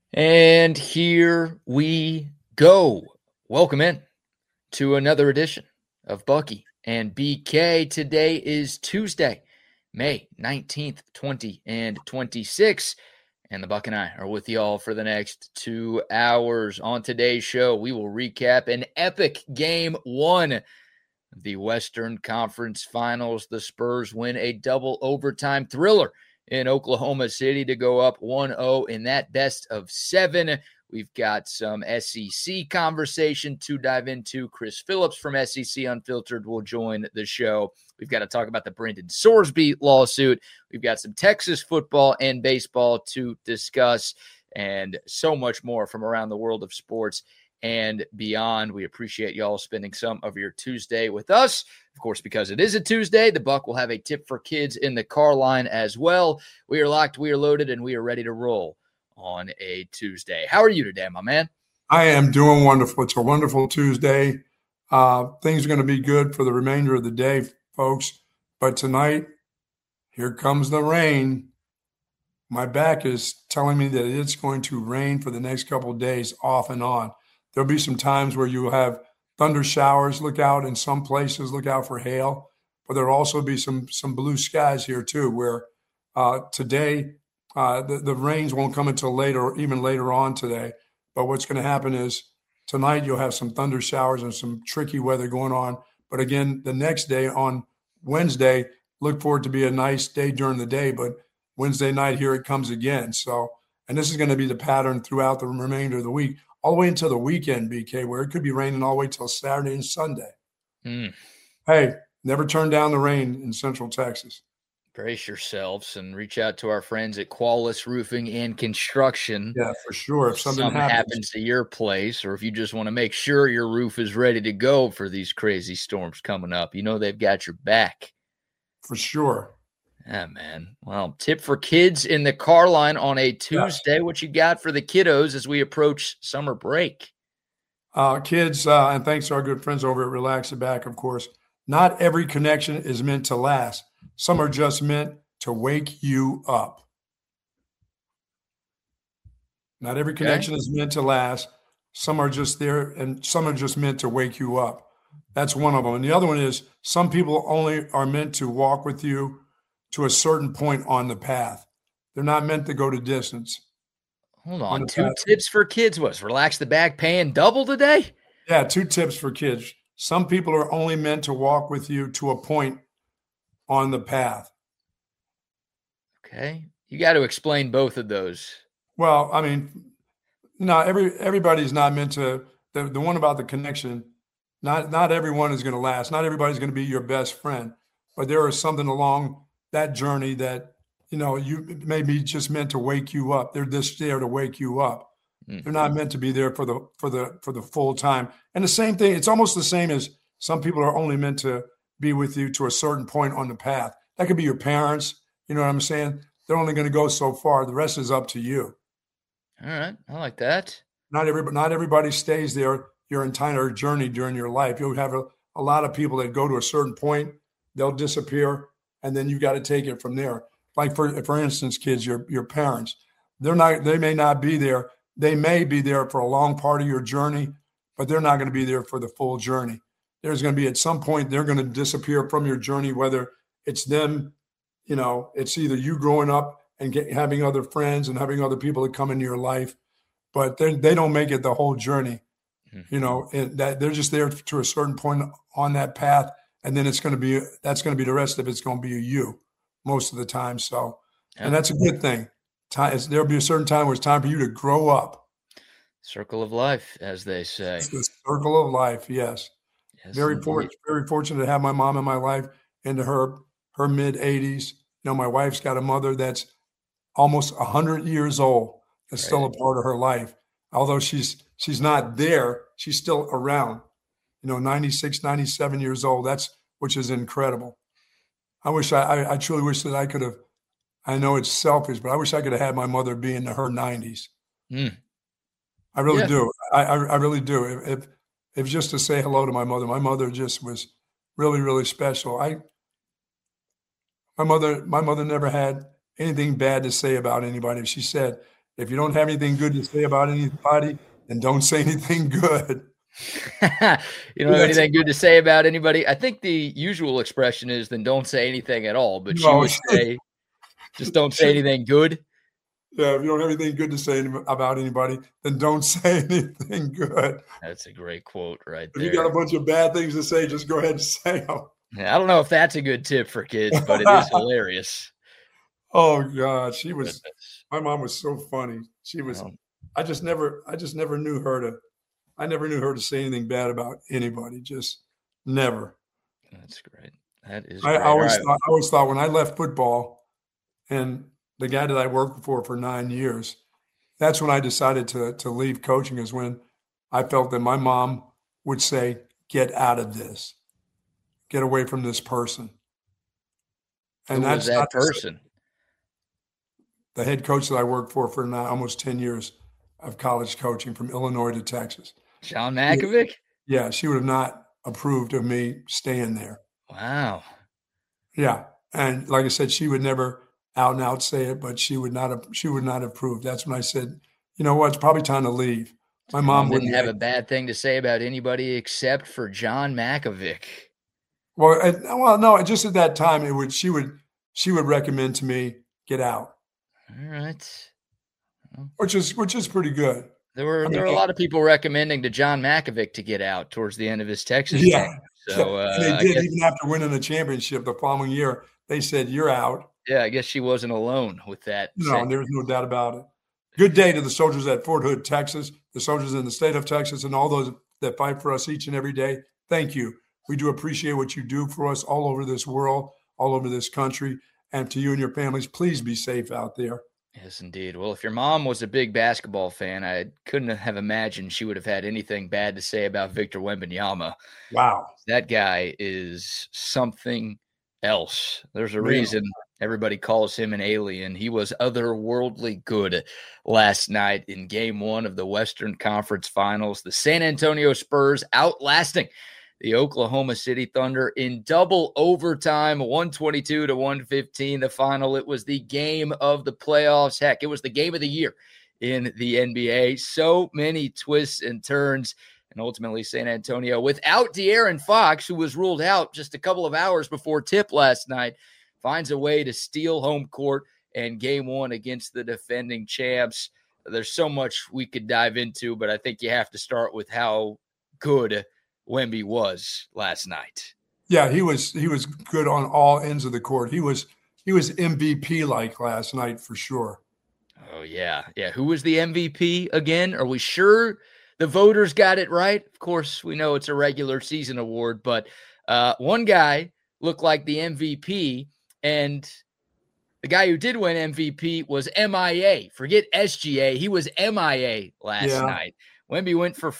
And here we go. Welcome in to another edition of Bucky and BK. Today is Tuesday, May 19th, 2026. And the Buck and I are with y'all for the next 2 hours. On today's show, we will recap an epic game one of the Western Conference Finals. The Spurs win a double overtime thriller in Oklahoma City to go up 1-0 in that best of seven. We've got some SEC conversation to dive into. Chris Phillips from SEC Unfiltered will join the show. We've got to talk about the Brendan Sorsby lawsuit. We've got some Texas football and baseball to discuss, and so much more from around the world of sports and beyond. We appreciate y'all spending some of your Tuesday with us. Of course, because it is a Tuesday, the Buck will have a tip for kids in the car line as well. We are locked, we are loaded, and we are ready to roll on a Tuesday. How are you today, my man? I am doing wonderful. It's a wonderful Tuesday. Things are going to be good for the remainder of the day, folks. But tonight, here comes the rain. My back is telling me that it's going to rain for the next couple of days off and on. There'll be some times where you have thunder showers. Look out in some places. Look out for hail. But there'll also be some blue skies here too, where today the rains won't come until later, even later on today. But what's going to happen is tonight you'll have some thunder showers and some tricky weather going on. But again, the next day on Wednesday, look for it to be a nice day during the day. But Wednesday night, here it comes again. So, and this is going to be the pattern throughout the remainder of the week, all the way until the weekend, BK, where it could be raining all the way till Saturday and Sunday. Hey, never turn down the rain in Central Texas. Brace yourselves and reach out to our friends at Qualis Roofing and Construction. Yeah, for sure. If something happens to your place, or if you just want to make sure your roof is ready to go for these crazy storms coming up, you know they've got your back. For sure. Yeah, man. Well, tip for kids in the car line on a Tuesday. Yes. What you got for the kiddos as we approach summer break? Kids, and thanks to our good friends over at Relax the Back, of course, not every connection is meant to last. Some are just meant to wake you up. Not every connection is meant to last. Some are just there, and some are just meant to wake you up. That's one of them. And the other one is some people only are meant to walk with you to a certain point on the path. They're not meant to go to distance. Hold on. Two tips for kids was Relax the Back paying double today? Yeah, 2 tips for kids. Some people are only meant to walk with you to a point on the path. Okay. You got to explain both of those. Well, I mean, no, everybody's not meant to. The one about the connection, not everyone is going to last. Not everybody's going to be your best friend. But there is something along that journey that, you may be just meant to wake you up. They're just there to wake you up. Mm-hmm. They're not meant to be there for the full time. And the same thing, it's almost the same as some people are only meant to be with you to a certain point on the path. That could be your parents. You know what I'm saying? They're only going to go so far. The rest is up to you. All right. I like that. Not everybody stays there your entire journey during your life. You'll have a lot of people that go to a certain point, they'll disappear, and then you got to take it from there. Like for instance, kids, your parents, they may not be there. They may be there for a long part of your journey, but they're not going to be there for the full journey. There's going to be at some point they're going to disappear from your journey, whether it's them, it's either you growing up and having other friends and having other people that come into your life, but they don't make it the whole journey. Mm-hmm. And that they're just there to a certain point on that path, and then that's going to be the rest of it's going to be you most of the time. So, and that's a good thing. There'll be a certain time where it's time for you to grow up. Circle of life, as they say. It's the circle of life. Yes. Very fortunate to have my mom in my life into her mid 80s. My wife's got a mother that's almost 100 years old. That's still a part of her life. Although she's not there, she's still around. 96, 97 years old. Which is incredible. I truly wish that I could have. I know it's selfish, but I wish I could have had my mother be in her 90s. I really do. I really do. If just to say hello to my mother just was really, really special. My mother never had anything bad to say about anybody. She said, If you don't have anything good to say about anybody, then don't say anything good. You don't have anything good to say about anybody? I think the usual expression is then don't say anything at all, but she would say just don't say anything good. Yeah, if you don't have anything good to say about anybody, then don't say anything good. That's a great quote right there. If you got a bunch of bad things to say, just go ahead and say them. Yeah, I don't know if that's a good tip for kids, but it is hilarious. Oh God, my mom was so funny. She was, I never knew her to say anything bad about anybody. Just never. That's great. That is I always thought when I left football and the guy that I worked for 9 years, that's when I decided to leave coaching, is when I felt that my mom would say, get out of this, get away from this person. And that's that person. The head coach that I worked for now almost 10 years of college coaching from Illinois to Texas. John Mackovic? Yeah, she would have not approved of me staying there. Wow. Yeah. And like I said, she would never out and out say it, but she would not approve. That's when I said, you know what, it's probably time to leave. My mom wouldn't have a bad thing to say about anybody except for John Mackovic. Well, no, just at that time, she would recommend to me, get out. All right. Which is pretty good. There were a lot of people recommending to John Mackovic to get out towards the end of his Texas game. So they did. Even after winning the championship the following year, they said, you're out. Yeah, I guess she wasn't alone with that. No, there was no doubt about it. Good day to the soldiers at Fort Hood, Texas, the soldiers in the state of Texas, and all those that fight for us each and every day. Thank you. We do appreciate what you do for us all over this world, all over this country. And to you and your families, please be safe out there. Yes, indeed. Well, if your mom was a big basketball fan, I couldn't have imagined she would have had anything bad to say about Victor Wembanyama. Wow. That guy is something else. There's a reason everybody calls him an alien. He was otherworldly good last night in Game 1 of the Western Conference Finals. The San Antonio Spurs outlasting the Oklahoma City Thunder in double overtime, 122-115. The final, it was the game of the playoffs. Heck, it was the game of the year in the NBA. So many twists and turns. And ultimately, San Antonio, without De'Aaron Fox, who was ruled out just a couple of hours before tip last night, finds a way to steal home court and Game 1 against the defending champs. There's so much we could dive into, but I think you have to start with how good Wemby was last night. Yeah, he was good on all ends of the court. He was MVP like last night for sure. Oh yeah. Who was the MVP again? Are we sure the voters got it right? Of course, we know it's a regular season award, but one guy looked like the MVP, and the guy who did win MVP was MIA. Forget SGA. He was MIA last night. Wemby went for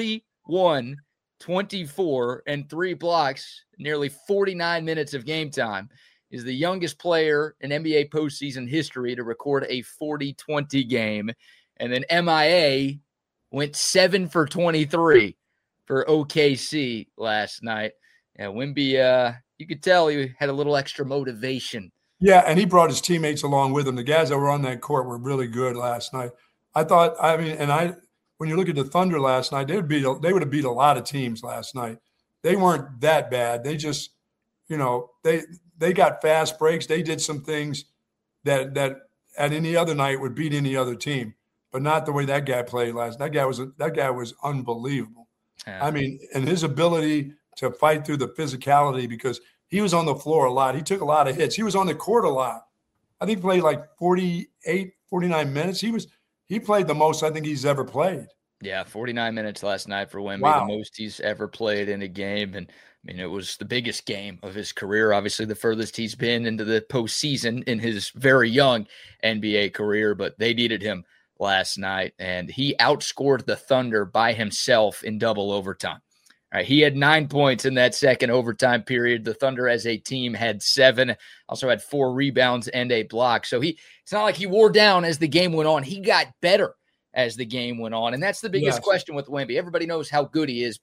41, 24, and 3 blocks, nearly 49 minutes of game time. Is the youngest player in NBA postseason history to record a 40-20 game. And then MIA went 7 for 23 for OKC last night. And Wemby, you could tell he had a little extra motivation. Yeah, and he brought his teammates along with him. The guys that were on that court were really good last night. When you look at the Thunder last night, they would have beat a lot of teams last night. They weren't that bad. They just, they got fast breaks. They did some things that at any other night would beat any other team, but not the way that guy played last night. That guy was unbelievable. Yeah. I mean, and his ability to fight through the physicality, because he was on the floor a lot. He took a lot of hits. He was on the court a lot. I think he played like 48, 49 minutes. He played the most I think he's ever played. Yeah, 49 minutes last night for Wemby, the most he's ever played in a game. And I mean, it was the biggest game of his career. Obviously, the furthest he's been into the postseason in his very young NBA career, but they needed him last night. And he outscored the Thunder by himself in double overtime. All right, he had 9 points in that second overtime period. The Thunder as a team had 7, also had 4 rebounds and a block. So it's not like he wore down as the game went on. He got better as the game went on. And that's the biggest question with Wemby. Everybody knows how good he is, but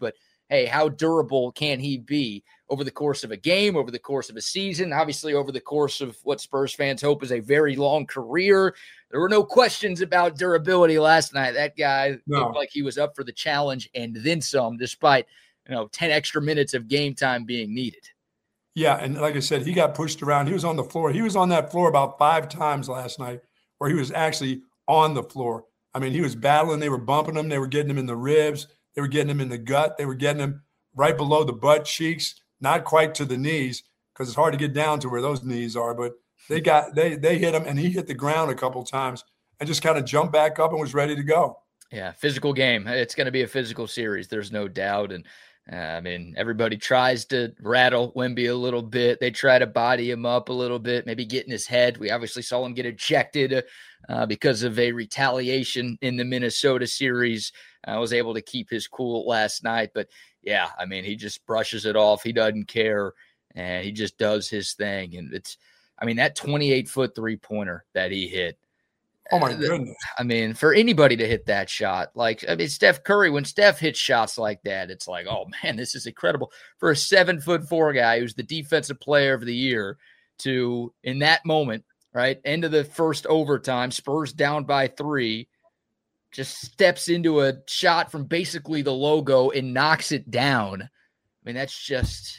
hey, how durable can he be over the course of a game, over the course of a season, obviously over the course of what Spurs fans hope is a very long career. There were no questions about durability last night. That guy looked like he was up for the challenge and then some, despite 10 extra minutes of game time being needed. Yeah, and like I said, he got pushed around. He was on the floor. He was on that floor about 5 times last night where he was actually on the floor. I mean, he was battling. They were bumping him. They were getting him in the ribs. They were getting him in the gut. They were getting him right below the butt cheeks, not quite to the knees because it's hard to get down to where those knees are. But they hit him, and he hit the ground a couple of times and just kind of jumped back up and was ready to go. Yeah, physical game. It's going to be a physical series. There's no doubt. And I mean, everybody tries to rattle Wemby a little bit. They try to body him up a little bit, maybe get in his head. We obviously saw him get ejected because of a retaliation in the Minnesota series. I was able to keep his cool last night. But, yeah, I mean, he just brushes it off. He doesn't care, and he just does his thing. And that 28-foot three-pointer that he hit, oh, my goodness. I mean, for anybody to hit that shot, Steph Curry, when Steph hits shots like that, it's like, oh, man, this is incredible. For a 7'4" guy who's the defensive player of the year to, in that moment, right, end of the first overtime, Spurs down by 3, just steps into a shot from basically the logo and knocks it down. I mean, it's just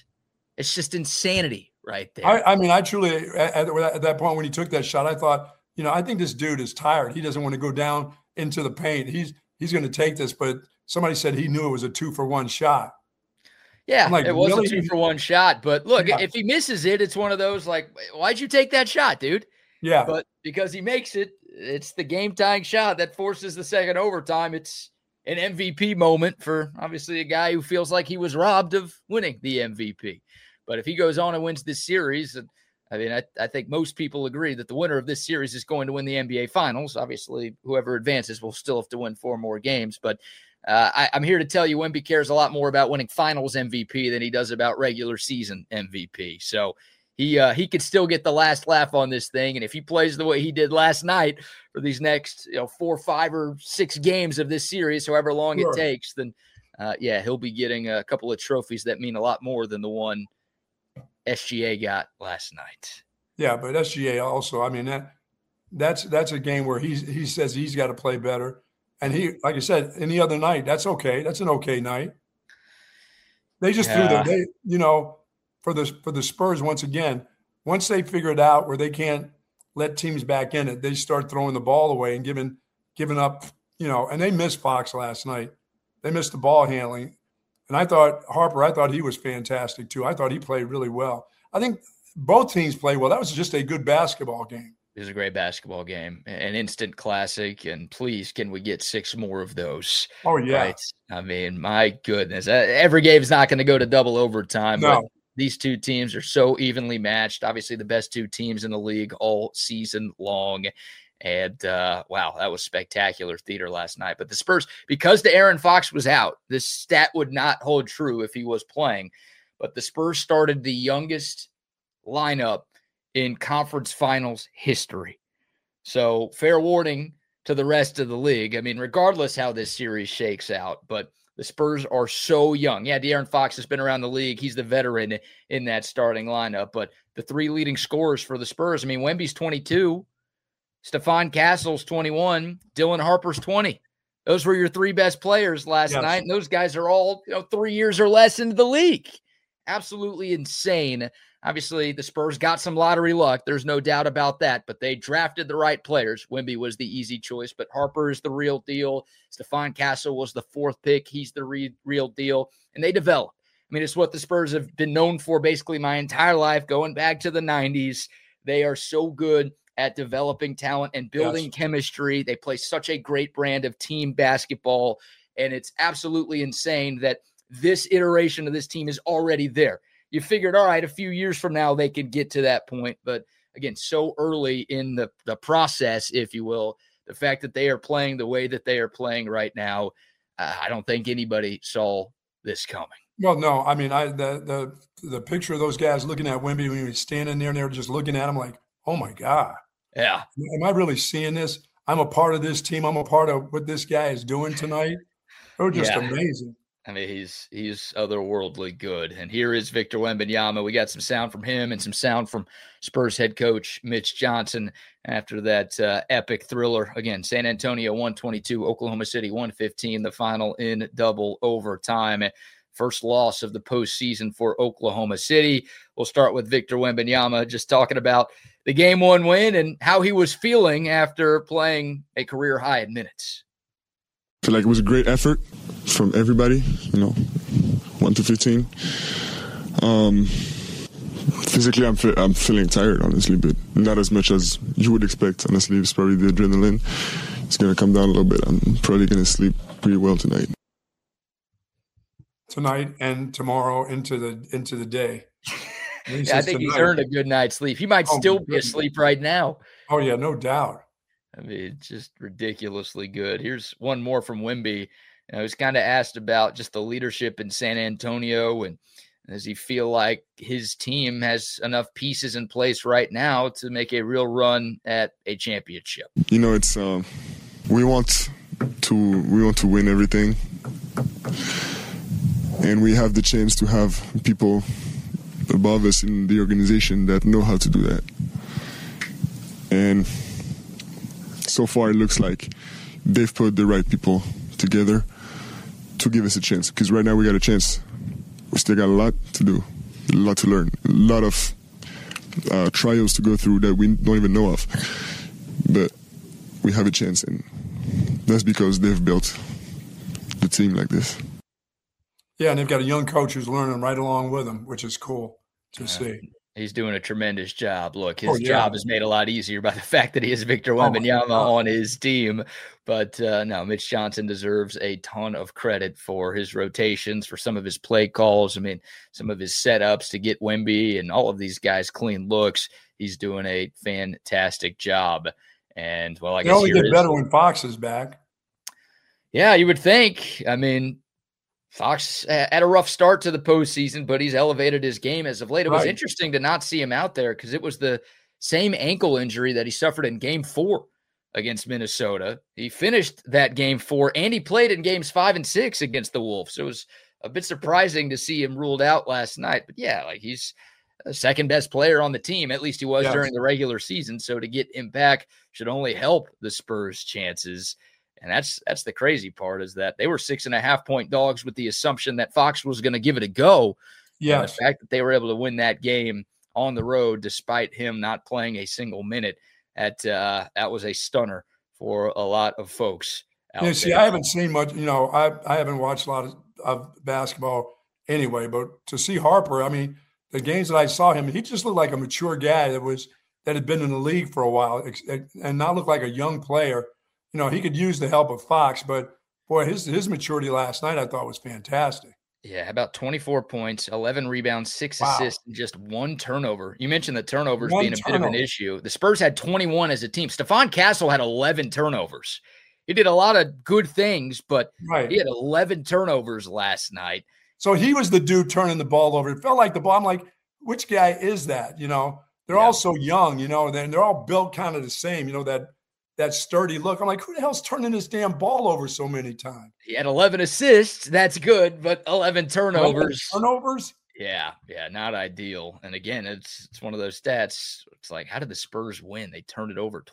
insanity right there. I truly, at that point when he took that shot, I thought, I think this dude is tired. He doesn't want to go down into the paint. He's going to take this, but somebody said he knew it was a 2-for-1 shot. Yeah, it was really? A 2-for-1 shot. But look, if he misses it, it's one of those like, why'd you take that shot, dude? Yeah. But because he makes it, it's the game-tying shot that forces the second overtime. It's an MVP moment for obviously a guy who feels like he was robbed of winning the MVP. But if he goes on and wins this series, I mean, I think most people agree that the winner of this series is going to win the NBA Finals. Obviously, whoever advances will still have to win 4 more games. But I'm here to tell you Wemby cares a lot more about winning Finals MVP than he does about regular season MVP. So he could still get the last laugh on this thing. And if he plays the way he did last night for these next 4, 5, or 6 games of this series, however long it takes, then, he'll be getting a couple of trophies that mean a lot more than the one SGA got last night. Yeah, but SGA also, I mean, that's a game where he says he's got to play better. And he, like I said, any other night, that's okay. That's an okay night. They just threw for the Spurs once again, once they figure it out where they can't let teams back in it, they start throwing the ball away and giving up, and they missed Fox last night. They missed the ball handling. And I thought Harper, he was fantastic too. I thought he played really well. I think both teams played well. That was just a good basketball game. It was a great basketball game, an instant classic. And please, can we get 6 more of those? Oh, yeah. Right? I mean, my goodness. Every game is not going to go to double overtime. No. But these two teams are so evenly matched. Obviously, the best 2 teams in the league all season long. And, wow, that was spectacular theater last night. But the Spurs, because De'Aaron Fox was out, this stat would not hold true if he was playing. But the Spurs started the youngest lineup in conference finals history. So fair warning to the rest of the league. I mean, regardless how this series shakes out, but the Spurs are so young. Yeah, De'Aaron Fox has been around the league. He's the veteran in that starting lineup. But the 3 leading scorers for the Spurs, I mean, Wemby's 22. Stephon Castle's 21, Dylan Harper's 20. Those were your 3 best players last night, and those guys are all 3 years or less into the league. Absolutely insane. Obviously, the Spurs got some lottery luck. There's no doubt about that, but they drafted the right players. Wemby was the easy choice, but Harper is the real deal. Stephon Castle was the 4th pick. He's the real deal, and they developed. I mean, it's what the Spurs have been known for basically my entire life, going back to the 90s. They are so good at developing talent and building chemistry. They play such a great brand of team basketball, and it's absolutely insane that this iteration of this team is already there. You figured, all right, a few years from now they could get to that point, but again, so early in the process, if you will, the fact that they are playing the way that they are playing right now, I don't think anybody saw this coming. Well, no, I mean, the picture of those guys looking at Wemby when he was standing there and they were just looking at him like, oh my God. Yeah. Am I really seeing this? I'm a part of this team. I'm a part of what this guy is doing tonight. They were just amazing. I mean, he's otherworldly good. And here is Victor Wembanyama. We got some sound from him and some sound from Spurs head coach Mitch Johnson after that epic thriller. Again, San Antonio 122, Oklahoma City 115, the final in double overtime. First loss of the postseason for Oklahoma City. We'll start with Victor Wembanyama, just talking about the game one win and how he was feeling after playing a career high in minutes. I feel like it was a great effort from everybody, 1 to 15. Physically, I'm feeling tired, honestly, but not as much as you would expect. Honestly, it's probably the adrenaline. It's going to come down a little bit. I'm probably going to sleep pretty well tonight. Tonight and tomorrow into the day. Yeah, I think he's earned a good night's sleep. He might still be asleep right now. Oh, yeah, no doubt. I mean, it's just ridiculously good. Here's one more from Wemby. He was kind of asked about just the leadership in San Antonio, and does he feel like his team has enough pieces in place right now to make a real run at a championship? It's we want to win everything, and we have the chance to have people above us in the organization that know how to do that. And so far, it looks like they've put the right people together to give us a chance. Because right now we got a chance. We still got a lot to do, a lot to learn, a lot of trials to go through that we don't even know of. But we have a chance, and that's because they've built the team like this. Yeah, and they've got a young coach who's learning right along with them, which is cool to see. He's doing a tremendous job. Look, his job is made a lot easier by the fact that he has Victor Wembanyama on his team. But no, Mitch Johnson deserves a ton of credit for his rotations, for some of his play calls. I mean, some of his setups to get Wemby and all of these guys clean looks. He's doing a fantastic job. And, well, I guess only get better when Fox is back. Yeah, you would think. I mean, Fox had a rough start to the postseason, but he's elevated his game as of late. It was interesting to not see him out there because it was the same ankle injury that he suffered in Game 4 against Minnesota. He finished that Game 4, and he played in Games 5 and 6 against the Wolves. So it was a bit surprising to see him ruled out last night. But, yeah, like he's the second best player on the team. At least he was during the regular season. So to get him back should only help the Spurs' chances. And that's the crazy part, is that they were 6.5-point dogs with the assumption that Fox was going to give it a go. Yeah, the fact that they were able to win that game on the road despite him not playing a single minute, that was a stunner for a lot of folks out there. See, I haven't seen much. I haven't watched a lot of basketball anyway. But to see Harper, I mean, the games that I saw him, he just looked like a mature guy that had been in the league for a while and not look like a young player. He could use the help of Fox, but boy, his maturity last night I thought was fantastic. Yeah, about 24 points, 11 rebounds, 6 assists, and just 1 turnover. You mentioned the turnovers being a bit of an issue. The Spurs had 21 as a team. Stephon Castle had 11 turnovers. He did a lot of good things, but he had 11 turnovers last night. So he was the dude turning the ball over. It felt like the ball. I'm like, which guy is that? They're all so young, and they're all built kind of the same, that sturdy look. I'm like, who the hell's turning this damn ball over so many times? He had 11 assists. That's good, but 11 turnovers. 11 turnovers? Yeah, not ideal. And again, it's one of those stats. It's like, how did the Spurs win? They turned it over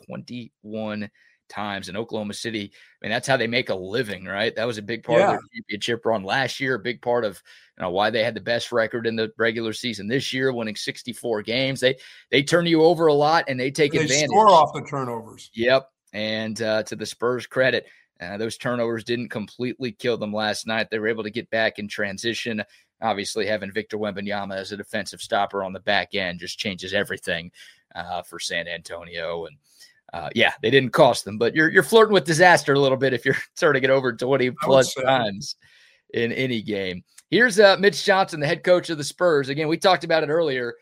21 times in Oklahoma City. I mean, that's how they make a living, right? That was a big part of their championship run last year, a big part of why they had the best record in the regular season this year, winning 64 games. They turn you over a lot, and they take advantage. They score off the turnovers. Yep. And to the Spurs' credit, those turnovers didn't completely kill them last night. They were able to get back in transition. Obviously, having Victor Wembanyama as a defensive stopper on the back end just changes everything for San Antonio. And they didn't cost them, but you're flirting with disaster a little bit if you're turning it over 20-plus times in any game. Here's Mitch Johnson, the head coach of the Spurs. Again, we talked about it earlier.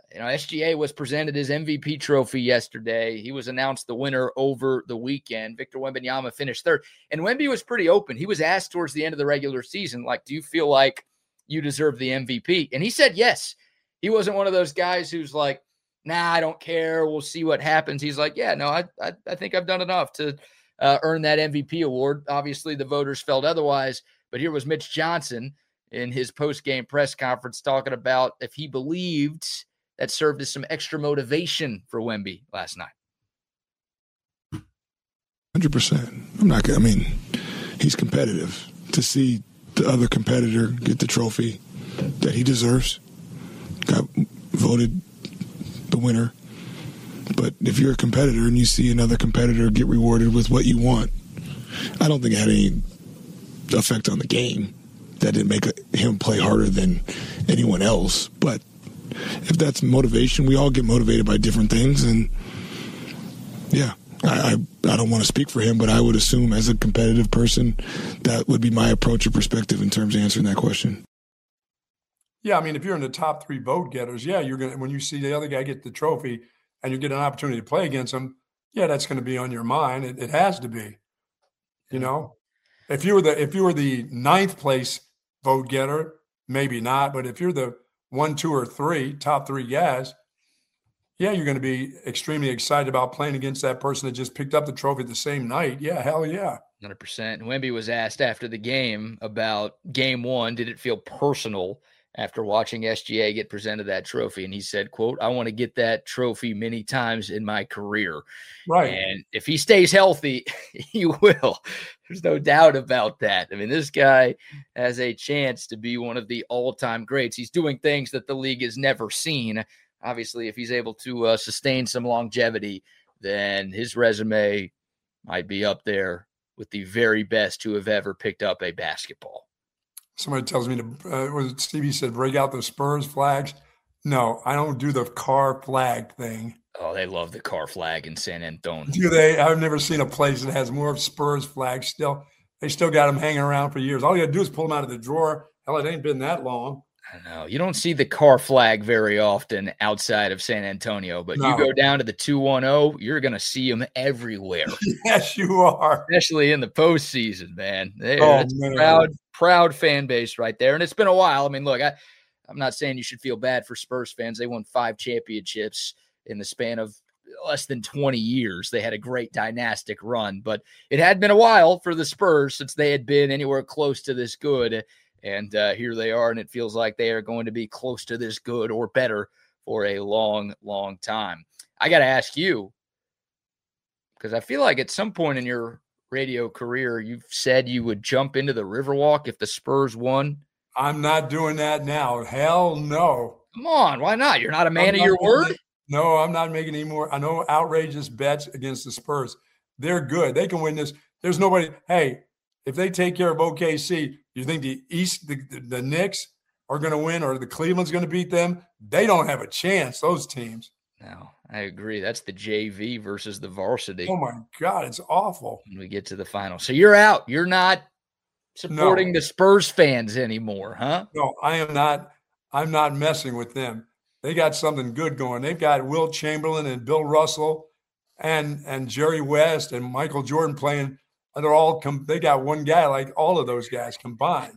SGA was presented his MVP trophy yesterday. He was announced the winner over the weekend. Victor Wembanyama finished third. And Wemby was pretty open. He was asked towards the end of the regular season, like, do you feel like you deserve the MVP? And he said yes. He wasn't one of those guys who's like, nah, I don't care. We'll see what happens. He's like, yeah, no, I think I've done enough to earn that MVP award. Obviously, the voters felt otherwise. But here was Mitch Johnson in his post-game press conference talking about if he believed that served as some extra motivation for Wemby last night. 100%. He's competitive. To see the other competitor get the trophy that he deserves, got voted the winner. But if you're a competitor and you see another competitor get rewarded with what you want, I don't think it had any effect on the game. That didn't make him play harder than anyone else. But if that's motivation, we all get motivated by different things. And, yeah, I don't want to speak for him, but I would assume as a competitive person, that would be my approach or perspective in terms of answering that question. Yeah, if you're in the top 3 vote getters, yeah, you're gonna, when you see the other guy get the trophy and you get an opportunity to play against him, yeah, that's going to be on your mind. It has to be. If you were the 9th place vote getter, maybe not. But if you're the 1, 2, or 3 top 3 guys, yeah, you're going to be extremely excited about playing against that person that just picked up the trophy the same night. Yeah, hell yeah. 100%. Wemby was asked after the game about game 1. Did it feel personal after watching SGA get presented that trophy? And he said, quote, "I want to get that trophy many times in my career." Right. And if he stays healthy, he will. There's no doubt about that. This guy has a chance to be one of the all-time greats. He's doing things that the league has never seen. Obviously, if he's able to sustain some longevity, then his resume might be up there with the very best who have ever picked up a basketball. Somebody tells me Stevie said, break out the Spurs flags. No, I don't do the car flag thing. Oh, they love the car flag in San Antonio. Do they? I've never seen a place that has more Spurs flags still. They still got them hanging around for years. All you got to do is pull them out of the drawer. Hell, it ain't been that long. I know. You don't see the car flag very often outside of San Antonio, but you go down to the 210, you're going to see them everywhere. Yes, you are. Especially in the postseason, man. That's a proud fan base right there. And it's been a while. Look, I'm not saying you should feel bad for Spurs fans. They won 5 championships in the span of less than 20 years. They had a great dynastic run, but it had been a while for the Spurs since they had been anywhere close to this good. And here they are, and it feels like they are going to be close to this good or better for a long, long time. I got to ask you, because I feel like at some point in your radio career, you've said you would jump into the Riverwalk if the Spurs won. I'm not doing that now. Hell no. Come on, why not? You're not a man of your word? No, I'm not making any more. I know outrageous bets against the Spurs. They're good. They can win this. There's nobody. Hey, if they take care of OKC, you think the East, the Knicks are going to win or the Cleveland's going to beat them? They don't have a chance, those teams. No, I agree. That's the JV versus the varsity. Oh, my God, it's awful. When we get to the final. So you're out. You're not supporting the Spurs fans anymore, huh? No, I am not. I'm not messing with them. They got something good going. They've got Will Chamberlain and Bill Russell and Jerry West and Michael Jordan playing. They're all they got one guy like all of those guys combined.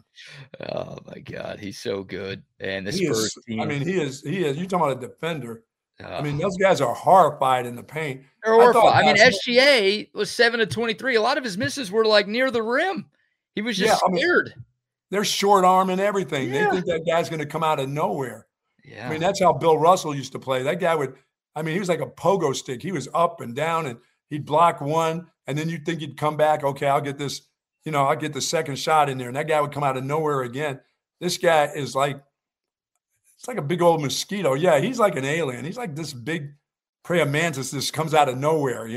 Oh my God, he's so good. And the Spurs team. He is. You're talking about a defender. Those guys are horrified in the paint. They're horrified. SGA was 7 of 23. A lot of his misses were like near the rim. He was just scared. They're short arm and everything. Yeah. They think that guy's going to come out of nowhere. Yeah. That's how Bill Russell used to play. That guy he was like a pogo stick. He was up and down and he'd block one. And then you'd think he'd come back. Okay, I'll get this, I'll get the second shot in there. And that guy would come out of nowhere again. This guy is like, it's like a big old mosquito. Yeah, he's like an alien. He's like this big prey of mantis just comes out of nowhere,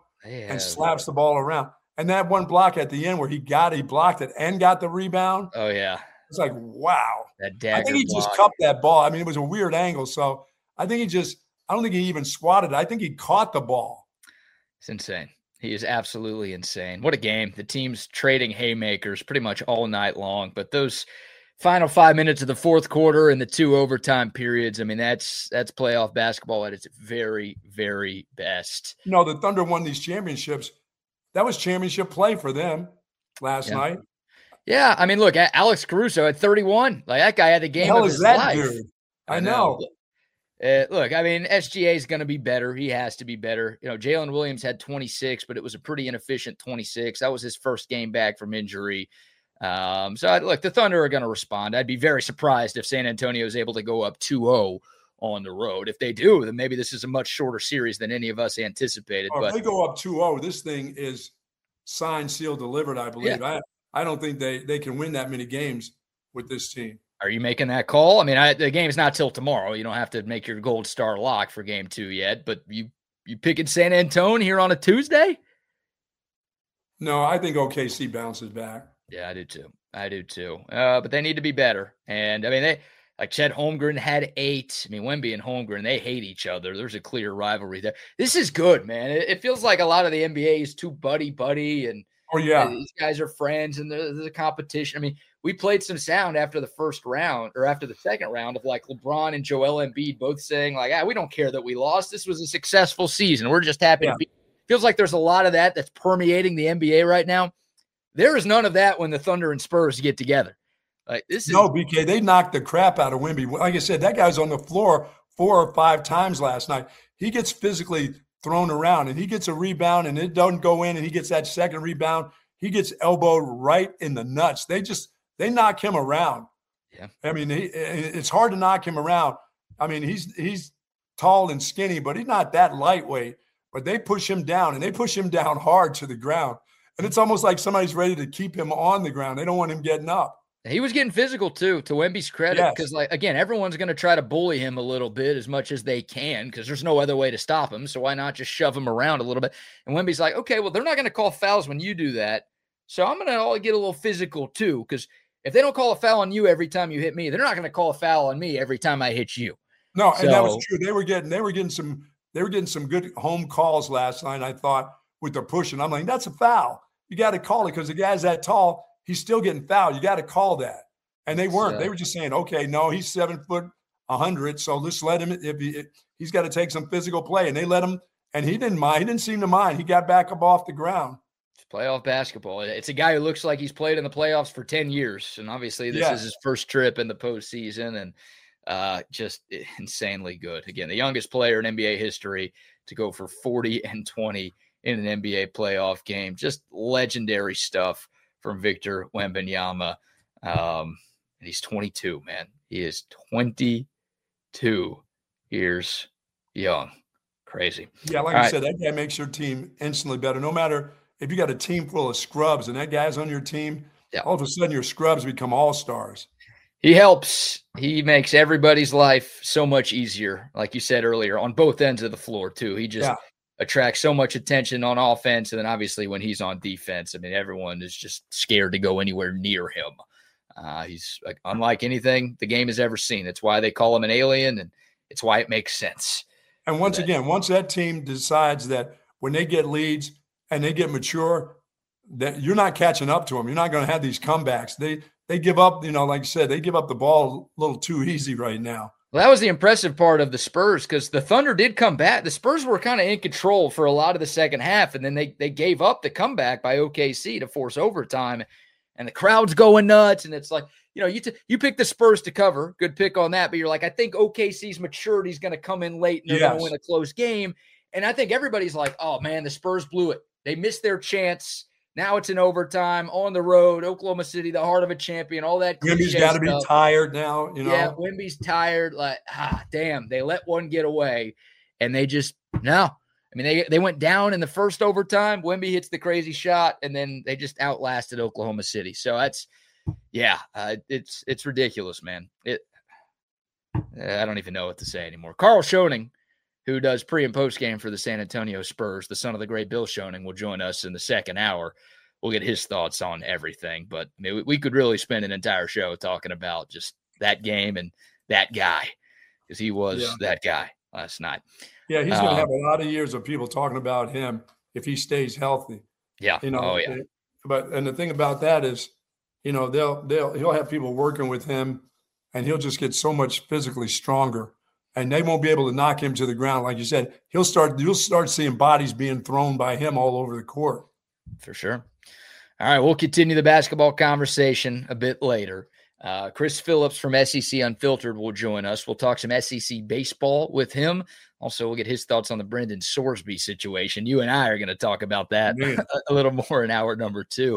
and slaps the ball around. And that one block at the end where he blocked it and got the rebound. Oh, yeah. It's like, wow. That dagger I think he just cupped that ball. It was a weird angle. So I don't think he even swatted it. I think he caught the ball. It's insane. He is absolutely insane. What a game. The team's trading haymakers pretty much all night long. But those final 5 minutes of the fourth quarter and the 2 overtime periods, that's playoff basketball at its very, very best. The Thunder won these championships. That was championship play for them last night. Yeah, look, Alex Caruso had 31. Like, that guy had the game of his life. Dude? I know. Look, SGA is going to be better. He has to be better. Jalen Williams had 26, but it was a pretty inefficient 26. That was his first game back from injury. Look, the Thunder are going to respond. I'd be very surprised if San Antonio is able to go up 2-0 on the road. If they do, then maybe this is a much shorter series than any of us anticipated. If they go up 2-0, this thing is signed, sealed, delivered, I believe. Yeah. I don't think they can win that many games with this team. Are you making that call? I mean, the game's not till tomorrow. You don't have to make your gold star lock for game 2 yet, but you picking San Antonio here on a Tuesday? No, I think OKC bounces back. Yeah, I do too. But they need to be better. And I mean, like Chet Holmgren had 8. I mean, Wemby and Holmgren, they hate each other. There's a clear rivalry there. This is good, man. It feels like a lot of the NBA is too buddy, and these guys are friends, and there's a competition. I mean, we played some sound after the first round or after the second round of like LeBron and Joel Embiid both saying like, we don't care that we lost. This was a successful season. We're just happy to be. Feels like there's a lot of that's permeating the NBA right now. There is none of that when the Thunder and Spurs get together. Like this is no BK. They knocked the crap out of Wemby. Like I said, that guy's on the floor 4 or 5 times last night. He gets physically thrown around, and he gets a rebound, and it doesn't go in, and he gets that second rebound. He gets elbowed right in the nuts. They knock him around. Yeah, I mean, it's hard to knock him around. I mean, he's tall and skinny, but he's not that lightweight. But they push him down, and they push him down hard to the ground. And it's almost like somebody's ready to keep him on the ground. They don't want him getting up. He was getting physical, too, to Wemby's credit, because, like, again, everyone's going to try to bully him a little bit as much as they can because there's no other way to stop him. So why not just shove him around a little bit? And Wemby's like, okay, well, they're not going to call fouls when you do that. So I'm going to get a little physical, too, because if they don't call a foul on you every time you hit me, they're not going to call a foul on me every time I hit you. No, and that was true. They were getting some good home calls last night, I thought, with the push. And I'm like, that's a foul. You got to call it because the guy's that tall. He's still getting fouled. You got to call that. And they weren't. They were just saying, okay, no, he's 7 foot 100. So let's let him, if he's got to take some physical play. And they let him, and he didn't mind. He didn't seem to mind. He got back up off the ground. It's playoff basketball. It's a guy who looks like he's played in the playoffs for 10 years. And obviously this is his first trip in the postseason, and just insanely good. Again, the youngest player in NBA history to go for 40 and 20 in an NBA playoff game. Just legendary stuff from Victor Wembanyama. He's 22, man. He is 22 years young. Crazy. Yeah, like I said, that guy makes your team instantly better. No matter if you got a team full of scrubs and that guy's on your team, all of a sudden your scrubs become all-stars. He helps. He makes everybody's life so much easier, like you said earlier, on both ends of the floor, too. He just attracts so much attention on offense, and then obviously when he's on defense, I mean, everyone is just scared to go anywhere near him. He's like unlike anything the game has ever seen. It's why they call him an alien, and it's why it makes sense. And once that team decides that when they get leads and they get mature, that you're not catching up to them. You're not going to have these comebacks. They give up, like you said, they give up the ball a little too easy right now. Well, that was the impressive part of the Spurs because the Thunder did come back. The Spurs were kind of in control for a lot of the second half, and then they gave up the comeback by OKC to force overtime, and the crowd's going nuts, and it's like, you pick the Spurs to cover. Good pick on that, but you're like, I think OKC's maturity is going to come in late, and they're going to win a close game, and I think everybody's like, oh, man, the Spurs blew it. They missed their chance. Now it's in overtime on the road, Oklahoma City, the heart of a champion, all that. Wemby's got to be tired now, Yeah, Wemby's tired. Like, damn, they let one get away, and they just no. I mean, they went down in the first overtime. Wemby hits the crazy shot, and then they just outlasted Oklahoma City. So that's, it's ridiculous, man. I don't even know what to say anymore. Carl Schoening, who does pre- and post-game for the San Antonio Spurs, the son of the great Bill Schoening, will join us in the second hour. We'll get his thoughts on everything. But, I mean, we could really spend an entire show talking about just that game and that guy because he was that guy last night. Yeah, he's going to have a lot of years of people talking about him if he stays healthy. Yeah. But the thing about that is, he'll have people working with him, and he'll just get so much physically stronger. And they won't be able to knock him to the ground. Like you said, you'll start seeing bodies being thrown by him all over the court. For sure. All right, we'll continue the basketball conversation a bit later. Chris Phillips from SEC Unfiltered will join us. We'll talk some SEC baseball with him. Also, we'll get his thoughts on the Brendan Sorsby situation. You and I are going to talk about that a little more in hour number 2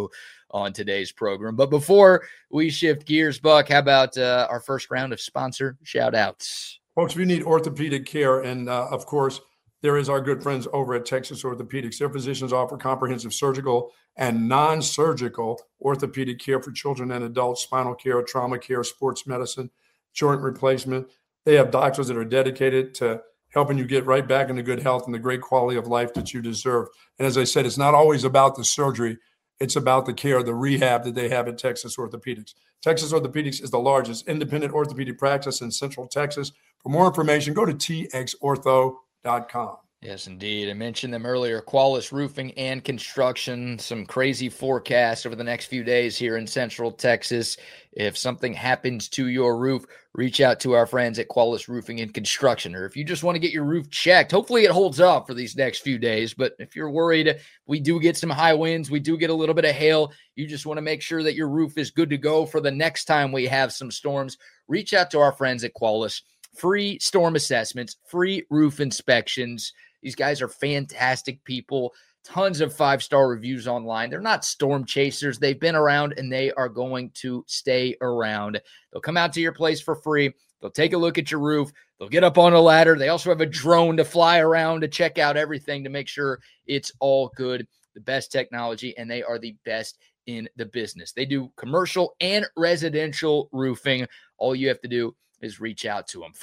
on today's program. But before we shift gears, Buck, how about our first round of sponsor shout-outs? Folks, if you need orthopedic care, and of course, there is our good friends over at Texas Orthopedics. Their physicians offer comprehensive surgical and non-surgical orthopedic care for children and adults, spinal care, trauma care, sports medicine, joint replacement. They have doctors that are dedicated to helping you get right back into good health and the great quality of life that you deserve. And as I said, it's not always about the surgery. It's about the care, the rehab that they have at Texas Orthopedics. Texas Orthopedics is the largest independent orthopedic practice in Central Texas. For more information, go to txortho.com. Yes, indeed. I mentioned them earlier, Qualys Roofing and Construction, some crazy forecasts over the next few days here in Central Texas. If something happens to your roof, reach out to our friends at Qualys Roofing and Construction. Or if you just want to get your roof checked, hopefully it holds up for these next few days. But if you're worried, we do get some high winds, we do get a little bit of hail, you just want to make sure that your roof is good to go for the next time we have some storms, reach out to our friends at Qualys. Free storm assessments, free roof inspections. These guys are fantastic people. Tons of 5-star reviews online. They're not storm chasers. They've been around and they are going to stay around. They'll come out to your place for free. They'll take a look at your roof. They'll get up on a ladder. They also have a drone to fly around to check out everything to make sure it's all good. The best technology, and they are the best in the business. They do commercial and residential roofing. All you have to do is reach out to them.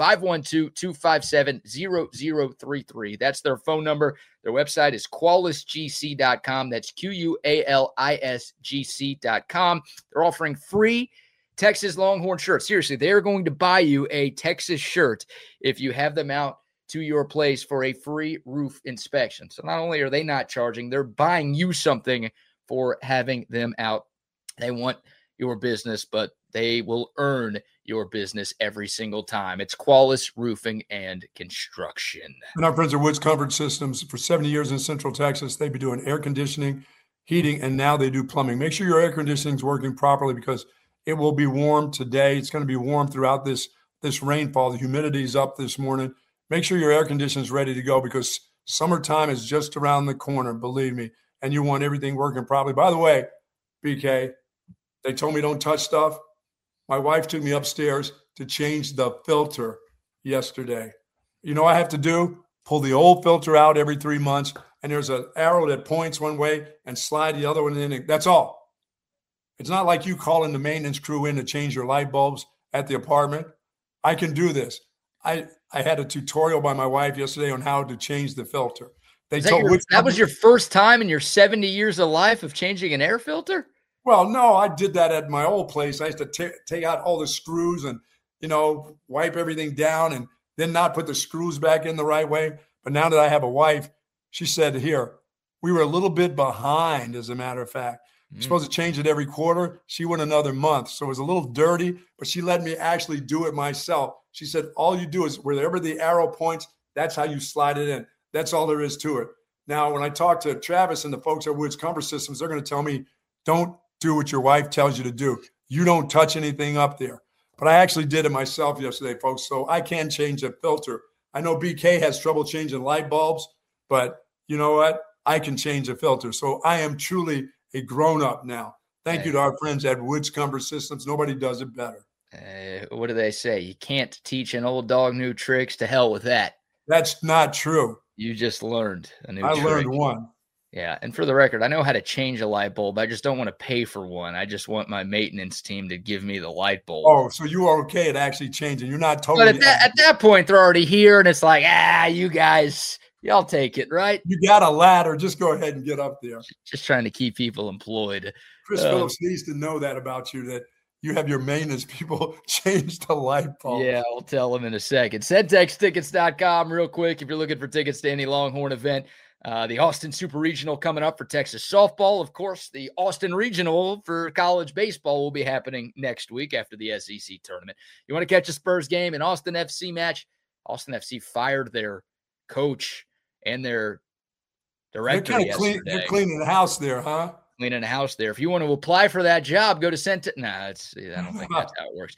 512-257-0033. That's their phone number. Their website is qualisgc.com. That's QUALISGC.com. They're offering free Texas Longhorn shirts. Seriously, they're going to buy you a Texas shirt if you have them out to your place for a free roof inspection. So not only are they not charging, they're buying you something for having them out. They want your business, but they will earn your business every single time. It's Qualys Roofing and Construction. And our friends at Woods Comfort Systems, for 70 years in Central Texas, they've been doing air conditioning, heating, and now they do plumbing. Make sure your air conditioning is working properly because it will be warm today. It's going to be warm throughout this rainfall. The humidity is up this morning. Make sure your air conditioning is ready to go because summertime is just around the corner, believe me, and you want everything working properly. By the way, BK, they told me don't touch stuff. My wife took me upstairs to change the filter yesterday. You know what I have to do? Pull the old filter out every 3 months, and there's an arrow that points one way and slide the other one in. That's all. It's not like you calling the maintenance crew in to change your light bulbs at the apartment. I can do this. I had a tutorial by my wife yesterday on how to change the filter. That was your first time in your 70 years of life of changing an air filter? Well, no, I did that at my old place. I used to take out all the screws and, wipe everything down and then not put the screws back in the right way. But now that I have a wife, she said, here, we were a little bit behind, as a matter of fact. You're supposed to change it every quarter. She went another month. So it was a little dirty, but she let me actually do it myself. She said, all you do is wherever the arrow points, that's how you slide it in. That's all there is to it. Now, when I talk to Travis and the folks at Woods Comfort Systems, they're going to tell me, don't do what your wife tells you to do. You don't touch anything up there. But I actually did it myself yesterday, folks, so I can change a filter. I know BK has trouble changing light bulbs, but you know what? I can change a filter. So I am truly a grown-up now. Thank you to our friends at Woods Comfort Systems. Nobody does it better. What do they say? You can't teach an old dog new tricks. To hell with that. That's not true. You just learned a new trick. I learned one. Yeah, and for the record, I know how to change a light bulb. I just don't want to pay for one. I just want my maintenance team to give me the light bulb. Oh, so you are okay at actually changing. You're not totally. But at that point, they're already here, and it's like, you guys, y'all take it, right? You got a ladder. Just go ahead and get up there. Just trying to keep people employed. Chris Phillips needs to know that about you, that you have your maintenance people change the light bulb. Yeah, I'll tell them in a second. CentexTickets.com real quick if you're looking for tickets to any Longhorn event. The Austin Super Regional coming up for Texas softball. Of course, the Austin Regional for college baseball will be happening next week after the SEC tournament. You want to catch a Spurs game, an Austin FC match? Austin FC fired their coach and their director yesterday. They're cleaning the house there, huh? Cleaning the house there. If you want to apply for that job, go to Centex. I don't think that's how it works.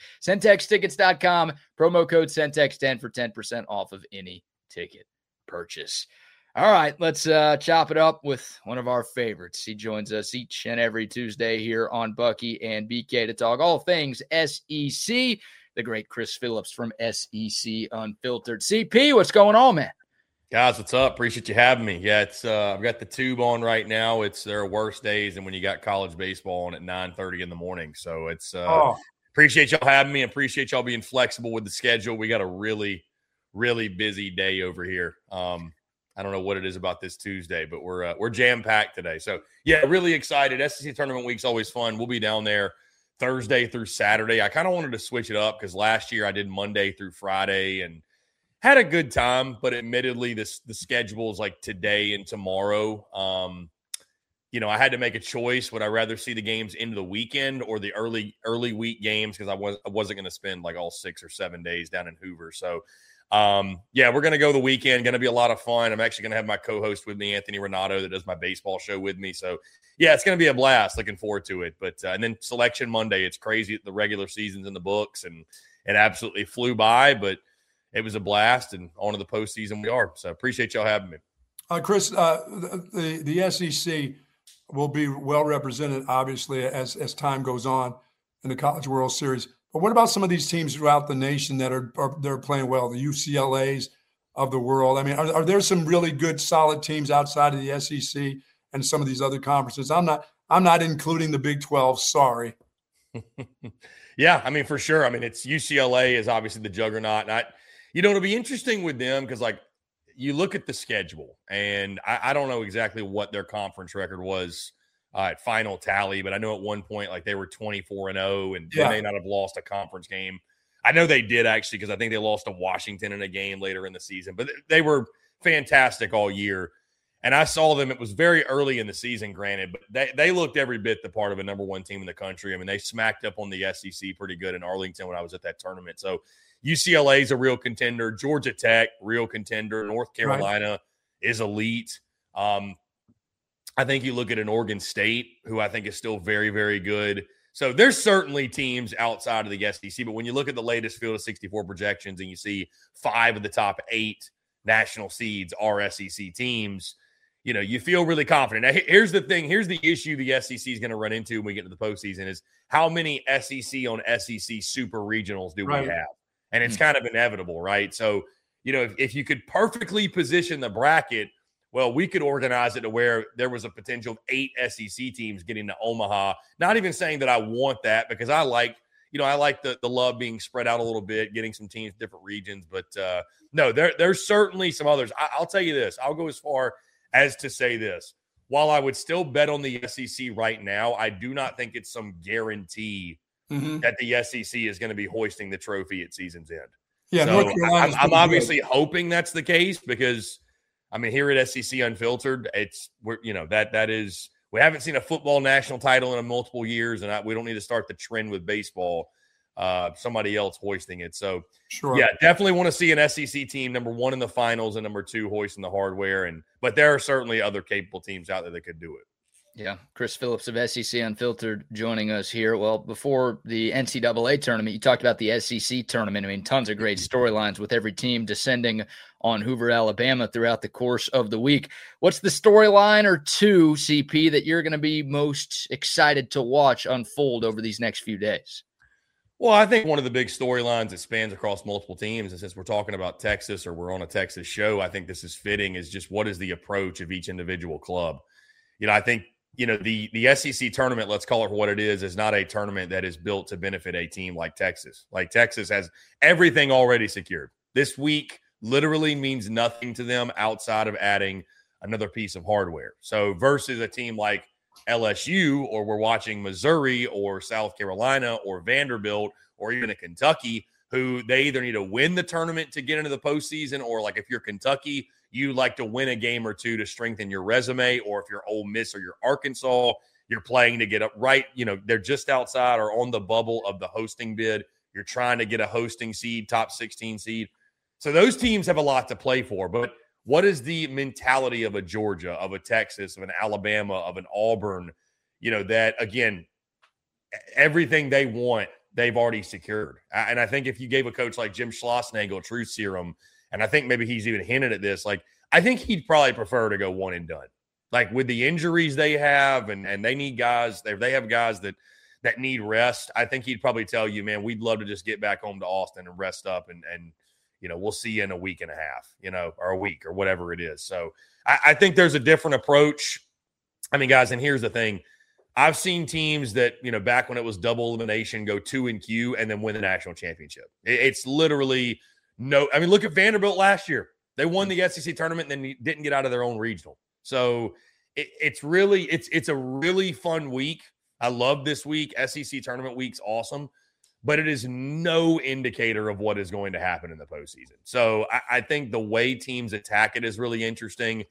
CentexTickets.com, promo code Centex10 for 10% off of any ticket purchase. All right, let's chop it up with one of our favorites. He joins us each and every Tuesday here on Bucky and BK to talk all things SEC. The great Chris Phillips from SEC Unfiltered. CP, what's going on, man? Guys, what's up? Appreciate you having me. Yeah, it's I've got the tube on right now. There are worse days than when you got college baseball on at 9:30 in the morning. So it's appreciate y'all having me. Appreciate y'all being flexible with the schedule. We got a really, really busy day over here. I don't know what it is about this Tuesday, but we're jam-packed today. So, yeah, really excited. SEC Tournament Week's always fun. We'll be down there Thursday through Saturday. I kind of wanted to switch it up because last year I did Monday through Friday and had a good time, but admittedly the schedule is like today and tomorrow. I had to make a choice. Would I rather see the games into the weekend or the early week games because I wasn't going to spend like all 6 or 7 days down in Hoover. So, we're going to go the weekend. Going to be a lot of fun. I'm actually going to have my co-host with me, Anthony Renato, that does my baseball show with me. So, yeah, it's going to be a blast. Looking forward to it. But and then Selection Monday, it's crazy. The regular season's in the books, and it absolutely flew by. But it was a blast, and on to the postseason we are. So, appreciate y'all having me. Chris, the SEC will be well represented, obviously, as time goes on in the College World Series. But what about some of these teams throughout the nation that are playing well, the UCLAs of the world? I mean, are there some really good, solid teams outside of the SEC and some of these other conferences? I'm not including the Big 12. Sorry. Yeah, I mean, for sure. I mean, it's UCLA is obviously the juggernaut. And it'll be interesting with them because, like, you look at the schedule, and I don't know exactly what their conference record was at final tally, but I know at one point, like, they were 24-0, and they may not have lost a conference game. I know they did, actually, because I think they lost to Washington in a game later in the season. But they were fantastic all year. And I saw them. It was very early in the season, granted, but they looked every bit the part of a number one team in the country. I mean, they smacked up on the SEC pretty good in Arlington when I was at that tournament. So UCLA is a real contender. Georgia Tech, real contender. North Carolina is elite. I think you look at an Oregon State, who I think is still very, very good. So there's certainly teams outside of the SEC, but when you look at the latest field of 64 projections and you see 5 of the top 8 national seeds are SEC teams, you feel really confident. Now, here's the thing. Here's the issue the SEC is going to run into when we get to the postseason is how many SEC on SEC super regionals do we have? And it's kind of inevitable, right? So, if you could perfectly position the bracket, well, we could organize it to where there was a potential of 8 SEC teams getting to Omaha. Not even saying that I want that because I like the love being spread out a little bit, getting some teams in different regions. But no, there's certainly some others. I'll tell you this. I'll go as far as to say this. While I would still bet on the SEC right now, I do not think it's some guarantee that the SEC is going to be hoisting the trophy at season's end. Yeah, so I'm obviously hoping that's the case because – I mean, here at SEC Unfiltered, that is we haven't seen a football national title in multiple years, and we don't need to start the trend with baseball. Somebody else hoisting it. So, yeah, definitely want to see an SEC team number 1 in the finals and number 2 hoisting the hardware. But there are certainly other capable teams out there that could do it. Yeah, Chris Phillips of SEC Unfiltered joining us here. Well, before the NCAA tournament, you talked about the SEC tournament. I mean, tons of great storylines with every team descending on Hoover, Alabama throughout the course of the week. What's the storyline or two, CP, that you're going to be most excited to watch unfold over these next few days? Well, I think one of the big storylines that spans across multiple teams, and since we're talking about Texas or we're on a Texas show, I think this is fitting, is just what is the approach of each individual club. I think the SEC tournament, let's call it for what it is not a tournament that is built to benefit a team like Texas. Like Texas has everything already secured. This week literally means nothing to them outside of adding another piece of hardware. So versus a team like LSU, or we're watching Missouri or South Carolina or Vanderbilt or even a Kentucky, who they either need to win the tournament to get into the postseason, or like if you're Kentucky, you like to win a game or two to strengthen your resume, or if you're Ole Miss or you're Arkansas, you're playing to get up right. They're just outside or on the bubble of the hosting bid. You're trying to get a hosting seed, top 16 seed. So those teams have a lot to play for. But what is the mentality of a Georgia, of a Texas, of an Alabama, of an Auburn, that, again, everything they want, they've already secured. And I think if you gave a coach like Jim Schlossnagle a truth serum, and I think maybe he's even hinted at this, like, I think he'd probably prefer to go one and done. Like with the injuries they have, and they need guys. They have guys that need rest. I think he'd probably tell you, man, we'd love to just get back home to Austin and rest up, and we'll see you in a week and a half, or a week or whatever it is. So I think there's a different approach. I mean, guys, and here's the thing. I've seen teams that, back when it was double elimination, go 2-Q and then win the national championship. It's literally look at Vanderbilt last year. They won the SEC tournament and then didn't get out of their own regional. So it's a really fun week. I love this week. SEC tournament week's awesome, but it is no indicator of what is going to happen in the postseason. So I think the way teams attack it is really interesting.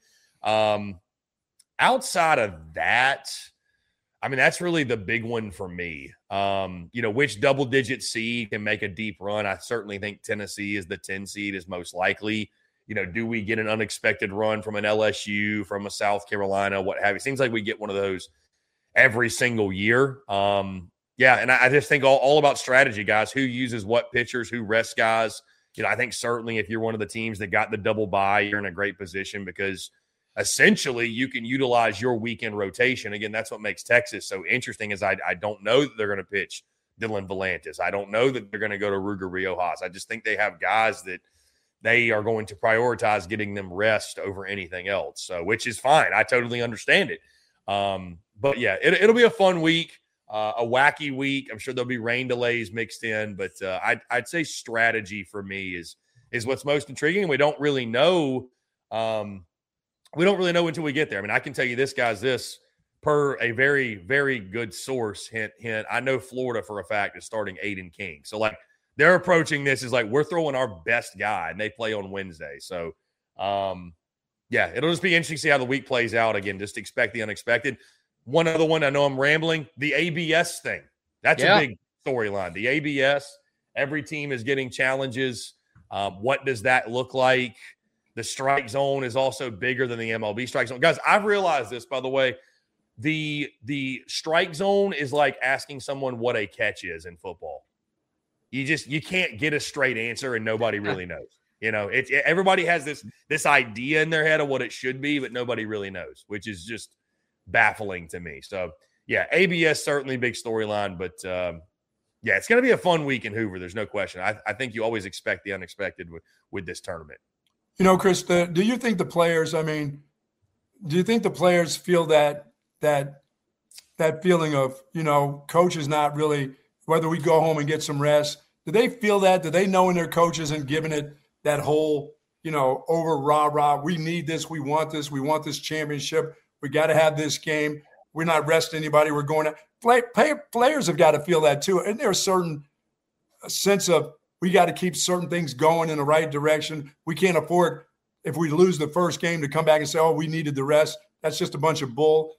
Outside of that, I mean, that's really the big one for me. Which double-digit seed can make a deep run? I certainly think Tennessee is the 10 seed is most likely. Do we get an unexpected run from an LSU, from a South Carolina, what have you? Seems like we get one of those every single year. And I just think all about strategy, guys. Who uses what pitchers, who rests guys. I think certainly if you're one of the teams that got the double bye, you're in a great position because essentially you can utilize your weekend rotation. Again, that's what makes Texas so interesting is I don't know that they're going to pitch Dylan Volantis. I don't know that they're going to go to Ruger Riojas. I just think they have guys that they are going to prioritize getting them rest over anything else. So, which is fine. I totally understand it. But yeah, it'll be a fun week, a wacky week. I'm sure there'll be rain delays mixed in, but I'd say strategy for me is what's most intriguing. We don't really know. We don't really know until we get there. I mean, I can tell you this, guys, this per a very, very good source, hint, I know Florida for a fact is starting Aiden King. So they're approaching this as we're throwing our best guy and they play on Wednesday. So it'll just be interesting to see how the week plays out. Again, just expect the unexpected. One other one, I know I'm rambling, the ABS thing. That's a big storyline. The ABS, every team is getting challenges. What does that look like? The strike zone is also bigger than the MLB strike zone. Guys, I've realized this, by the way. The strike zone is like asking someone what a catch is in football. You can't get a straight answer and nobody really knows. Everybody has this idea in their head of what it should be, but nobody really knows, which is just baffling to me. So, yeah, ABS certainly big storyline, but it's going to be a fun week in Hoover. There's no question. I think you always expect the unexpected with this tournament. Chris, do you think the players, feel that feeling of, coach is not really, whether we go home and get some rest, do they feel that? Do they know in their coaches and giving it that whole, over rah-rah, we need this, we want this championship, we got to have this game, we're not resting anybody, we're going to – players have got to feel that too. And there's a certain sense of we got to keep certain things going in the right direction. We can't afford, if we lose the first game, to come back and say, oh, we needed the rest. That's just a bunch of bull.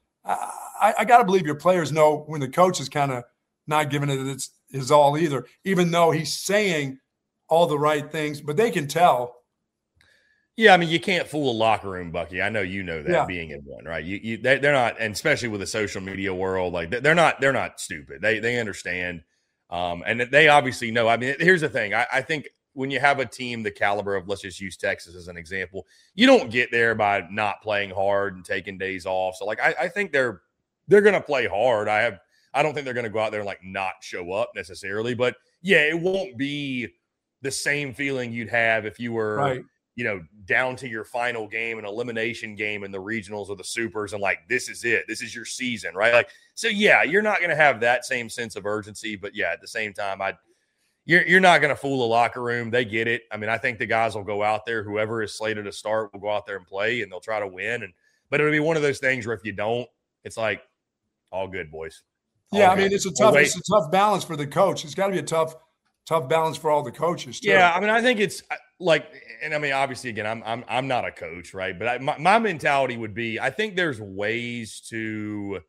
I got to believe your players know when the coach is kind of not giving it his all either, even though he's saying all the right things, but they can tell. Yeah, I mean, you can't fool a locker room, Bucky. I know you know that being in one, right? They're not, and especially with the social media world, they're not stupid. They understand. And they obviously know. I mean, here's the thing. I think when you have a team the caliber of, let's just use Texas as an example, you don't get there by not playing hard and taking days off. So, I think they're going to play hard. I don't think they're going to go out there and not show up necessarily. But yeah, it won't be the same feeling you'd have if you were, right, down to your final game, an elimination game in the regionals or the supers, and this is it. This is your season, right? So yeah, you're not going to have that same sense of urgency. But yeah, at the same time, you're not going to fool the locker room. They get it. I mean, I think the guys will go out there. Whoever is slated to start will go out there and play, and they'll try to win. But it'll be one of those things where if you don't, it's all good, boys. Yeah, I mean, it's a tough balance for the coach. It's got to be a tough balance for all the coaches too. Yeah, I mean, I think it's and I mean, obviously, again, I'm not a coach, right? But my mentality would be, I think there's ways to.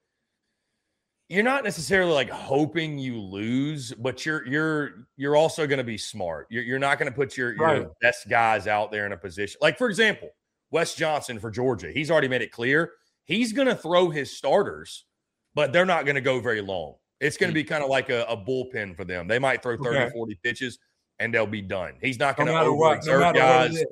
You're not necessarily hoping you lose, but you're also going to be smart. You're not going to put your best guys out there in a position. For example, Wes Johnson for Georgia. He's already made it clear he's going to throw his starters, but they're not going to go very long. It's going to be kind of like a bullpen for them. They might throw 30, 40 pitches, and they'll be done. He's not going to overexert guys.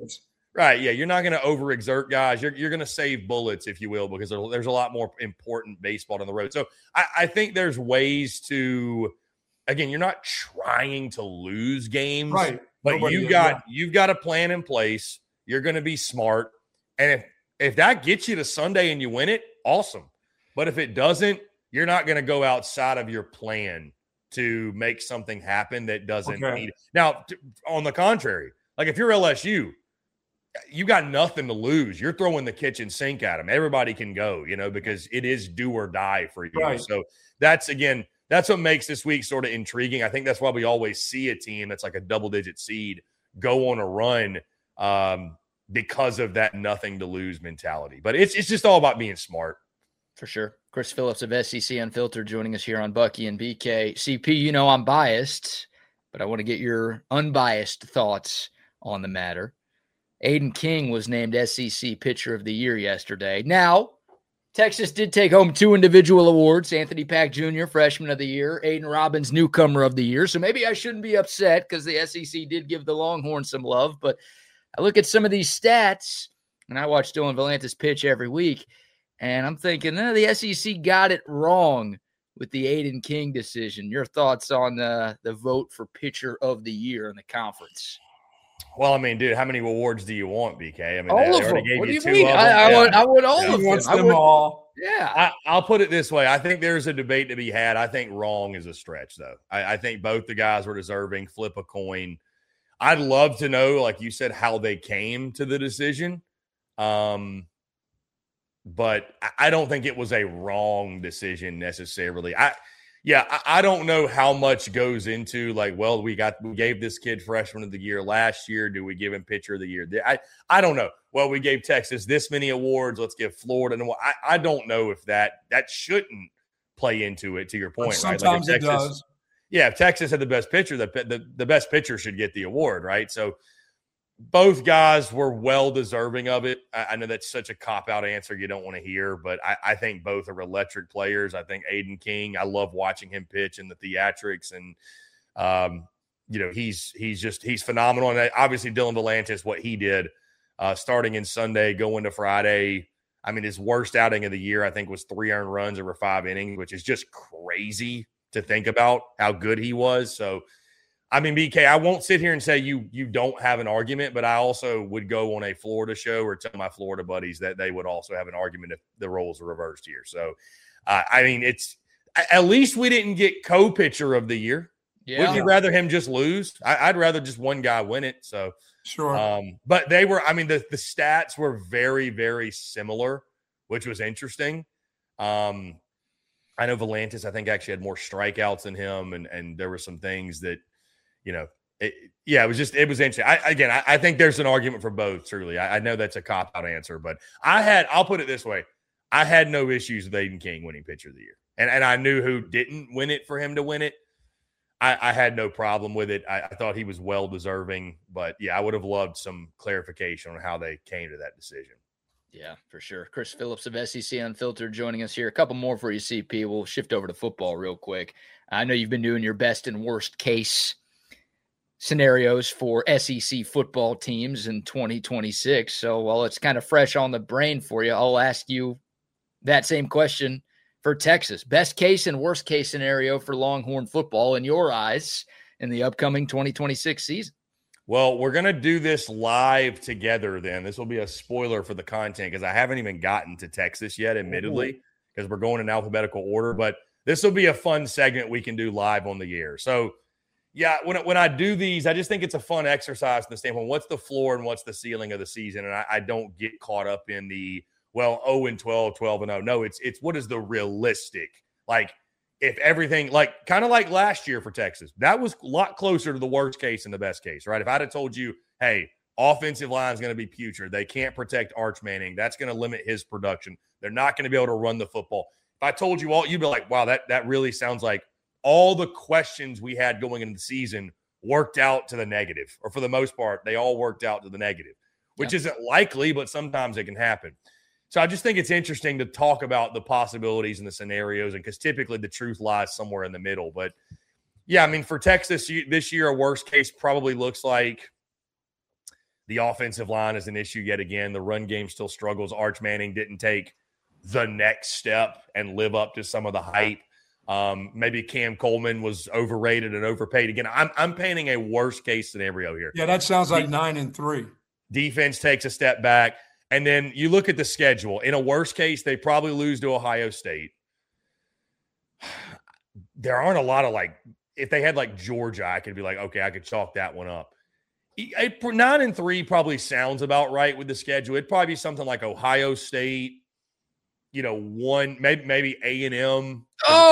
Right. Yeah. You're not going to overexert guys. You're going to save bullets, if you will, because there's a lot more important baseball down the road. So I think there's ways to, again, you're not trying to lose games, right? But you've got a plan in place. You're going to be smart. And if that gets you to Sunday and you win it, awesome. But if it doesn't, you're not going to go outside of your plan to make something happen that doesn't need. Now, on the contrary, like if you're LSU, you got nothing to lose. You're throwing the kitchen sink at them. Everybody can go, because it is do or die for you. Right. So that's what makes this week sort of intriguing. I think that's why we always see a team that's like a double-digit seed go on a run because of that nothing to lose mentality. But it's just all about being smart. For sure. Chris Phillips of SEC Unfiltered joining us here on Bucky and BK. CP, I'm biased, but I want to get your unbiased thoughts on the matter. Aiden King was named SEC Pitcher of the Year yesterday. Now, Texas did take home 2 individual awards. Anthony Pack Jr., Freshman of the Year. Aiden Robbins, Newcomer of the Year. So maybe I shouldn't be upset because the SEC did give the Longhorns some love. But I look at some of these stats, and I watch Dylan Volantis pitch every week, and I'm thinking, the SEC got it wrong with the Aiden King decision. Your thoughts on the vote for Pitcher of the Year in the conference? Well, I mean, dude, how many awards do you want, BK? I mean, all they already gave you 2 of them. I want all of them. He wants them all. Yeah. I'll put it this way. I think there's a debate to be had. I think wrong is a stretch, though. I think both the guys were deserving. Flip a coin. I'd love to know, like you said, how they came to the decision. But I don't think it was a wrong decision necessarily. I don't know how much goes into like, well, we gave this kid Freshman of the Year last year. Do we give him Pitcher of the Year? I don't know. Well, we gave Texas this many awards. Let's give Florida. I don't know if that shouldn't play into it, to your point, but right? Sometimes it does. Yeah, if Texas had the best pitcher, the best pitcher should get the award, right? So both guys were well deserving of it. I know that's such a cop-out answer you don't want to hear, but I think both are electric players. I think Aiden King, I love watching him pitch in the theatrics, and he's phenomenal. And obviously Dylan Volantis, what he did starting in Sunday, going to Friday. I mean, his worst outing of the year, I think, was 3 earned runs over 5 innings, which is just crazy to think about how good he was. So, I mean, BK, I won't sit here and say you don't have an argument, but I also would go on a Florida show or tell my Florida buddies that they would also have an argument if the roles are reversed here. So, I mean, it's at least we didn't get co-pitcher of the year. Yeah. Wouldn't you rather him just lose? I'd rather just one guy win it. So, sure. But they were, I mean, the stats were very, very similar, which was interesting. I know Volantis, I think, actually had more strikeouts than him, and there were some things that, it was interesting. I think there's an argument for both, truly. I know that's a cop-out answer, but I'll put it this way. I had no issues with Aiden King winning Pitcher of the Year. And I knew who didn't win it for him to win it. I had no problem with it. I thought he was well-deserving. But, yeah, I would have loved some clarification on how they came to that decision. Yeah, for sure. Chris Phillips of SEC Unfiltered joining us here. A couple more for you, CP. We'll shift over to football real quick. I know you've been doing your best and worst case scenarios for SEC football teams in 2026. So while it's kind of fresh on the brain for you, I'll ask you that same question for Texas. Best case and worst case scenario for Longhorn football in your eyes in the upcoming 2026 season. Well, we're going to do this live together then. This will be a spoiler for the content because I haven't even gotten to Texas yet, admittedly, because we're going in alphabetical order. But this will be a fun segment we can do live on the air. So, yeah, when I do these, I just think it's a fun exercise from the standpoint, what's the floor and what's the ceiling of the season? And I don't get caught up in the, 0-12, 12-0. No, it's what is the realistic, like, if everything, like kind of like last year for Texas, that was a lot closer to the worst case and the best case, right? If I'd have told you, hey, offensive line is going to be putrid, they can't protect Arch Manning, that's going to limit his production, they're not going to be able to run the football. If I told you all, you'd be like, wow, that really sounds like all the questions we had going into the season worked out to the negative, or for the most part, they all worked out to the negative, which isn't likely, but sometimes it can happen. So I just think it's interesting to talk about the possibilities and the scenarios, and because typically the truth lies somewhere in the middle. But, yeah, I mean, for Texas this year, a worst case probably looks like The offensive line is an issue yet again. The run game still struggles. Arch Manning didn't take the next step and live up to some of the hype. Maybe Cam Coleman was overrated and overpaid. Again, I'm painting a worst case scenario here. Yeah, that sounds like 9-3. Defense takes a step back. And then you look at the schedule. In a worst case, they probably lose to Ohio State. There aren't a lot of if they had Georgia, I could be okay, I could chalk that one up. 9-3 probably sounds about right with the schedule. It'd probably be something like Ohio State, maybe A&M.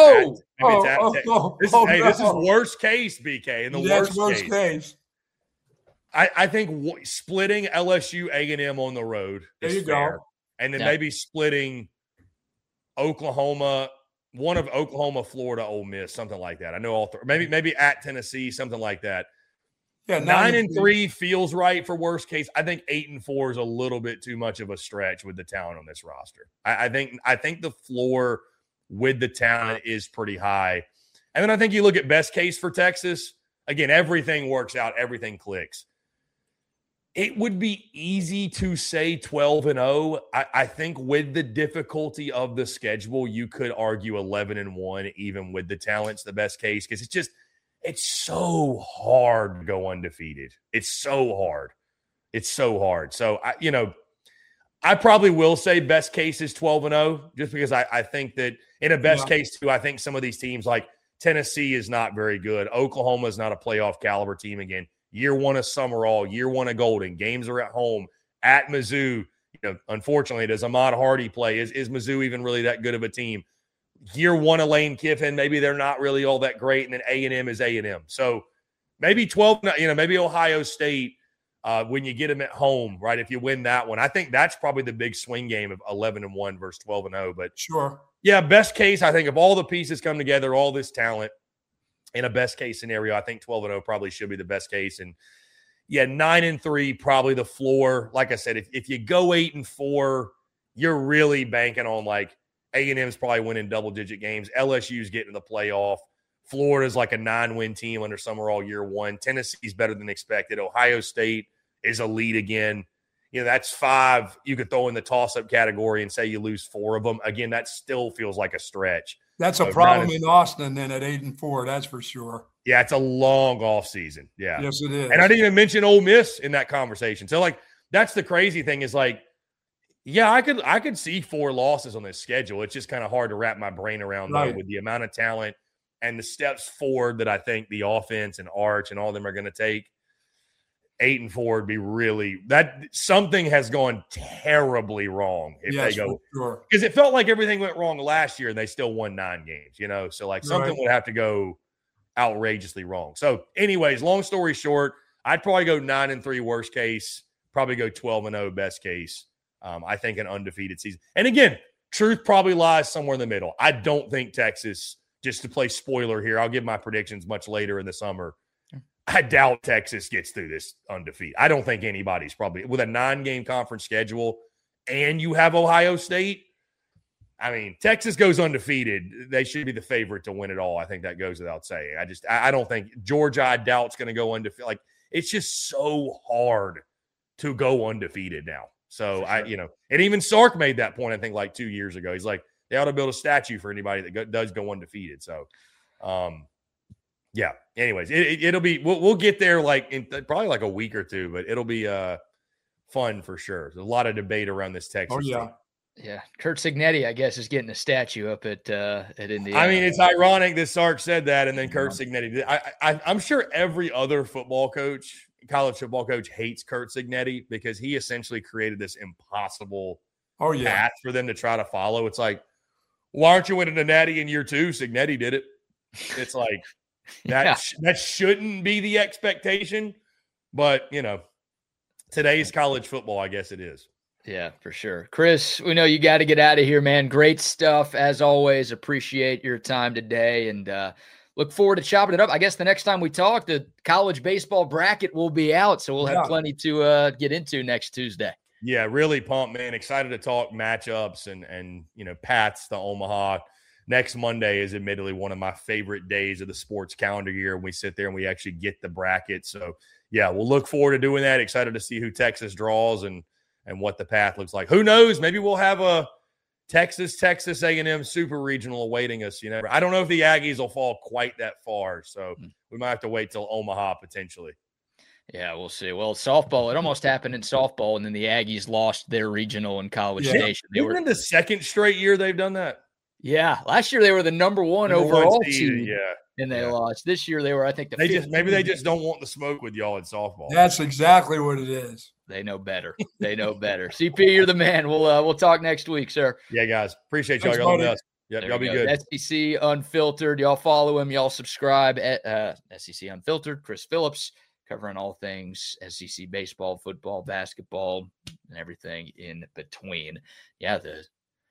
This is worst case, BK. In the worst case. I think splitting LSU, A&M on the road is fair. And then maybe splitting Oklahoma, one of Oklahoma, Florida, Ole Miss, something like that. I know all three. Maybe at Tennessee, something like that. Yeah, 9-3 feels right for worst case. I think 8-4 is a little bit too much of a stretch with the talent on this roster. I think the floor with the talent is pretty high. And then I think you look at best case for Texas. Again, everything works out. Everything clicks. It would be easy to say 12-0. I think with the difficulty of the schedule, you could argue 11-1, even with the talent's the best case, because it's so hard to go undefeated. It's so hard. So, I probably will say best case is 12-0, just because I think that in a best case, too, I think some of these teams like Tennessee is not very good. Oklahoma is not a playoff caliber team again. Year one of Summerall, year one of Golden. Games are at home. At Mizzou, unfortunately, does Ahmad Hardy play? Is Mizzou even really that good of a team? Year one of Lane Kiffin, maybe they're not really all that great, and then A&M is A&M. So maybe 12, maybe Ohio State when you get them at home, right? If you win that one, I think that's probably the big swing game of 11-1 versus 12-0. But sure, yeah, best case, I think if all the pieces come together, all this talent. In a best case scenario, I think 12-0 probably should be the best case. And yeah, 9-3, probably the floor. Like I said, if you go 8-4, you're really banking on A&M's probably winning double-digit games. LSU's getting to the playoff. Florida's like a 9-win team under Summerall year one. Tennessee's better than expected. Ohio State is elite again. That's 5 you could throw in the toss-up category and say you lose 4 of them. Again, that still feels like a stretch. That's a problem in Austin then at 8-4, that's for sure. Yeah, it's a long off season. Yeah. Yes, it is. And I didn't even mention Ole Miss in that conversation. So, that's the crazy thing is yeah, I could see 4 losses on this schedule. It's just kind of hard to wrap my brain around, though, with the amount of talent and the steps forward that I think the offense and Arch and all of them are going to take. 8-4 would be really – that something has gone terribly wrong if they go – sure. Because it felt like everything went wrong last year and they still won 9 games, So, something would have to go outrageously wrong. So, anyways, long story short, I'd probably go 9-3 worst case, probably go 12-0 best case. I think an undefeated season. And again, truth probably lies somewhere in the middle. I don't think Texas, just to play spoiler here, I'll give my predictions much later in the summer. I doubt Texas gets through this undefeated. I don't think anybody's probably – with a 9-game conference schedule and you have Ohio State, I mean, Texas goes undefeated. They should be the favorite to win it all. I think that goes without saying. I don't think – Georgia, I doubt it's going to go undefeated. It's just so hard to go undefeated now. So, sure. And even Sark made that point, I think, 2 years ago. He's like, they ought to build a statue for anybody that does go undefeated. So, yeah. Anyways, it'll be we'll get there in probably a week or two, but it'll be fun for sure. There's a lot of debate around this Texas. Oh yeah, team. Yeah. Kurt Cignetti, I guess, is getting a statue up at Indiana. I mean, it's ironic that Sark said that, and then Kurt Cignetti did. I'm sure every other college football coach hates Kurt Cignetti because he essentially created this impossible path for them to try to follow. It's like, why aren't you winning a natty in year 2? Cignetti did it. It's like. That shouldn't be the expectation, but today's college football, I guess it is. Yeah, for sure. Chris, we know you got to get out of here, man. Great stuff as always. Appreciate your time today, and look forward to chopping it up. I guess the next time we talk, the college baseball bracket will be out, so we'll have plenty to get into next Tuesday. Yeah, really pumped, man. Excited to talk matchups and Pats, the Omaha. next Monday is admittedly one of my favorite days of the sports calendar year when we sit there and we actually get the bracket. So, yeah, we'll look forward to doing that. Excited to see who Texas draws and what the path looks like. Who knows? Maybe we'll have a Texas A&M super regional awaiting us. You know, I don't know if the Aggies will fall quite that far. So we might have to wait till Omaha potentially. Yeah, we'll see. Well, softball, it almost happened in softball, and then the Aggies lost their regional in College Station. They were in the second straight year they've done that. Yeah, last year they were the number one overall seed, and they lost. This year they were, I think, maybe they just don't want the smoke with y'all in softball. That's exactly what it is. They know better. They know better. CP, you're the man. We'll talk next week, sir. Yeah, guys, appreciate y'all. Y'all the best. Yep, y'all be good. SEC Unfiltered. Y'all follow him. Y'all subscribe at SEC Unfiltered. Chris Phillips, covering all things SEC baseball, football, basketball, and everything in between. Yeah, the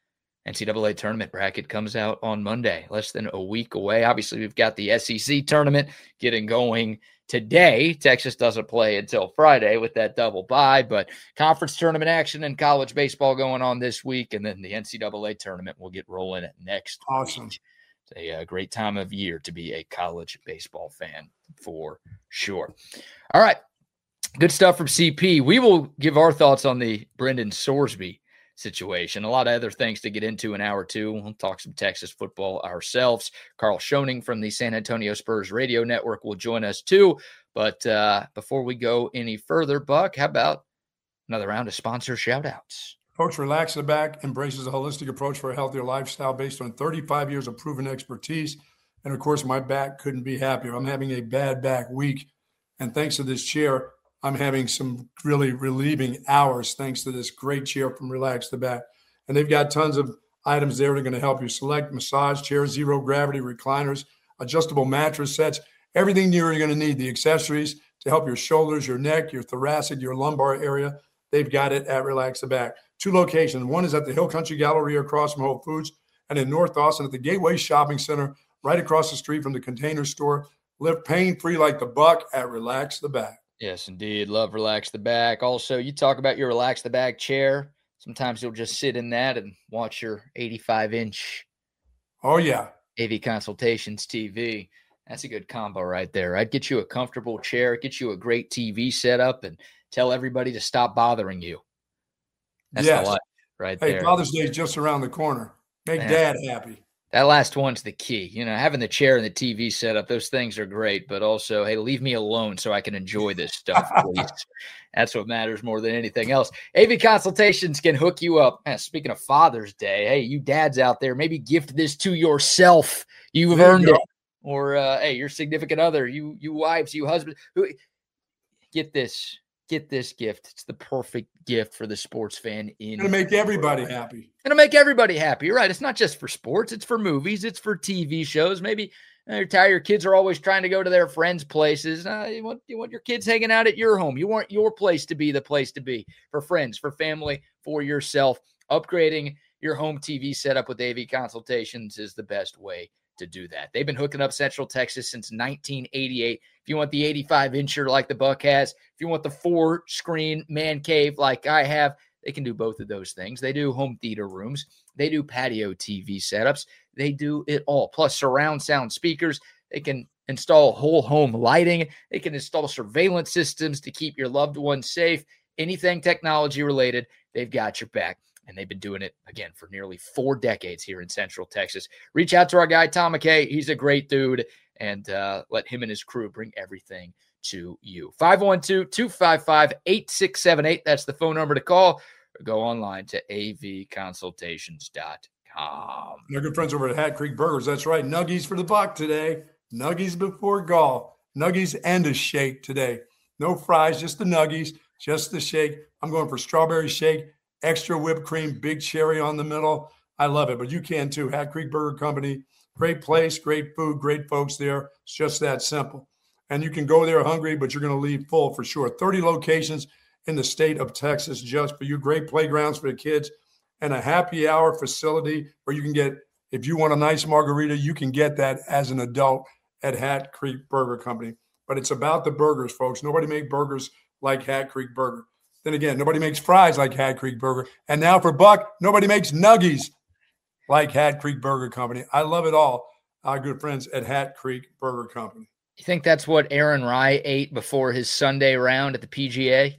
NCAA tournament bracket comes out on Monday, less than a week away. Obviously, we've got the SEC tournament getting going today. Texas doesn't play until Friday with that double bye, but conference tournament action and college baseball going on this week, and then the NCAA tournament will get rolling next week. It's a great time of year to be a college baseball fan for sure. All right. Good stuff from CP. We will give our thoughts on the Brendan Sorsby situation. A lot of other things to get into in hour two. We'll talk some Texas football ourselves. Carl Schoening from the San Antonio Spurs radio network will join us too. But before we go any further, Buck, how about another round of sponsor shout-outs? Folks, Relax the Back embraces a holistic approach for a healthier lifestyle based on 35 years of proven expertise. And, of course, my back couldn't be happier. I'm having a bad back week. And thanks to this chair, I'm having some really relieving hours thanks to this great chair from Relax the Back. And they've got tons of items there that are going to help you select massage chairs, zero gravity recliners, adjustable mattress sets, everything you're going to need, the accessories to help your shoulders, your neck, your thoracic, your lumbar area. They've got it at Relax the Back. 2 locations. One is at the Hill Country Galleria across from Whole Foods, and in North Austin at the Gateway Shopping Center, right across the street from the Container Store. Live pain-free like the Buck at Relax the Back. Yes, indeed. Love Relax the Back. Also, you talk about your Relax the Back chair. Sometimes you'll just sit in that and watch your 85-inch AV Consultations TV. That's a good combo right there. I'd get you a comfortable chair, get you a great TV setup, and tell everybody to stop bothering you. That's the life right there. Hey, Father's Day is just around the corner. Make Dad happy. That last one's the key. You know, having the chair and the TV set up, those things are great. But also, hey, leave me alone so I can enjoy this stuff, please. That's what matters more than anything else. AV Consultations can hook you up. Man, speaking of Father's Day, hey, you dads out there, maybe gift this to yourself. You've earned it. Or, hey, your significant other, you wives, you husbands, get this. Get this gift. It's the perfect gift for the sports fan. It's going to make everybody happy. It'll make everybody happy. You're right. It's not just for sports. It's for movies. It's for TV shows. Maybe you're tired. Your kids are always trying to go to their friends' places. You want your kids hanging out at your home. You want your place to be the place to be for friends, for family, for yourself. Upgrading your home TV setup with AV Consultations is the best way to do that. They've been hooking up Central Texas since 1988. If you want the 85-incher like the Buck has, if you want the 4-screen man cave like I have, they can do both of those things. They do home theater rooms. They do patio TV setups. They do it all. Plus surround sound speakers. They can install whole home lighting. They can install surveillance systems to keep your loved ones safe. Anything technology related, they've got your back. And they've been doing it, again, for nearly 4 decades here in Central Texas. Reach out to our guy, Tom McKay. He's a great dude. And let him and his crew bring everything to you. 512-255-8678. That's the phone number to call. Or go online to avconsultations.com. They're good friends over at Hat Creek Burgers. That's right. Nuggies for the Buck today. Nuggies before golf. Nuggies and a shake today. No fries, just the nuggies, just the shake. I'm going for strawberry shake. Extra whipped cream, big cherry on the middle. I love it, but you can too. Hat Creek Burger Company, great place, great food, great folks there. It's just that simple. And you can go there hungry, but you're going to leave full for sure. 30 locations in the state of Texas just for you. Great playgrounds for the kids and a happy hour facility where you can get, if you want a nice margarita, you can get that as an adult at Hat Creek Burger Company. But it's about the burgers, folks. Nobody makes burgers like Hat Creek Burger. Then again, nobody makes fries like Hat Creek Burger. And now for Buck, nobody makes nuggies. like Hat Creek Burger Company. I love it all. Our good friends at Hat Creek Burger Company. You think that's what Aaron Rai ate before his Sunday round at the PGA?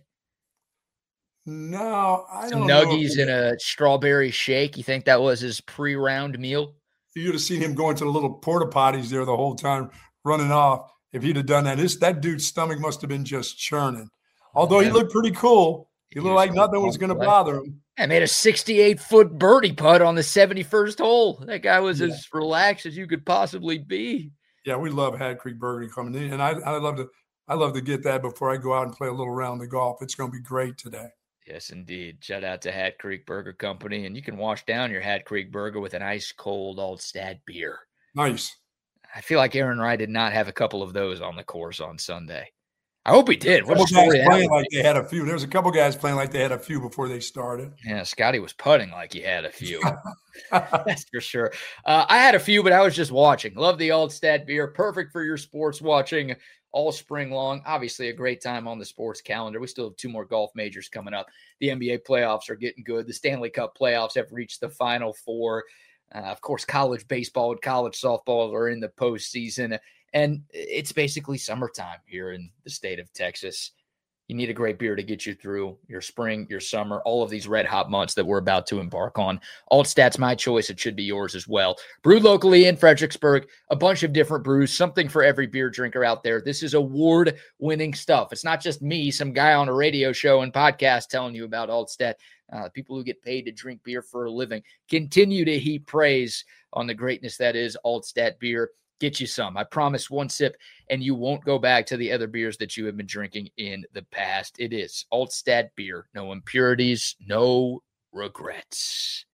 No, I Some don't know. nuggies and a strawberry shake. You think that was his pre-round meal? You'd have seen him going to the little porta potties there the whole time, running off. If he'd have done that, that dude's stomach must have been just churning. Although he looked pretty cool. He looked like nothing was going to bother him. I made a 68-foot birdie putt on the 71st hole. That guy was as relaxed as you could possibly be. Yeah, we love Hat Creek Burger Company, and I love to get that before I go out and play a little round of golf. It's going to be great today. Yes, indeed. Shout out to Hat Creek Burger Company, and you can wash down your Hat Creek burger with an ice cold Altstadt beer. Nice. I feel like Aaron Rai did not have a couple of those on the course on Sunday. I hope he did. What a story playing like they had a few. There was a couple guys playing like they had a few before they started. Yeah, Scotty was putting like he had a few. That's for sure. I had a few, but I was just watching. Love the Altstadt beer. Perfect for your sports watching all spring long. Obviously, a great time on the sports calendar. We still have 2 more golf majors coming up. The NBA playoffs are getting good. The Stanley Cup playoffs have reached the Final Four. Of course, college baseball and college softball are in the postseason. And it's basically summertime here in the state of Texas. You need a great beer to get you through your spring, your summer, all of these red hot months that we're about to embark on. Altstadt's my choice. It should be yours as well. Brewed locally in Fredericksburg, a bunch of different brews, something for every beer drinker out there. This is award-winning stuff. It's not just me, some guy on a radio show and podcast telling you about Altstadt. People who get paid to drink beer for a living continue to heap praise on the greatness that is Altstadt beer. Get you some. I promise, one sip and you won't go back to the other beers that you have been drinking in the past. It is Altstadt beer. No impurities, no regrets.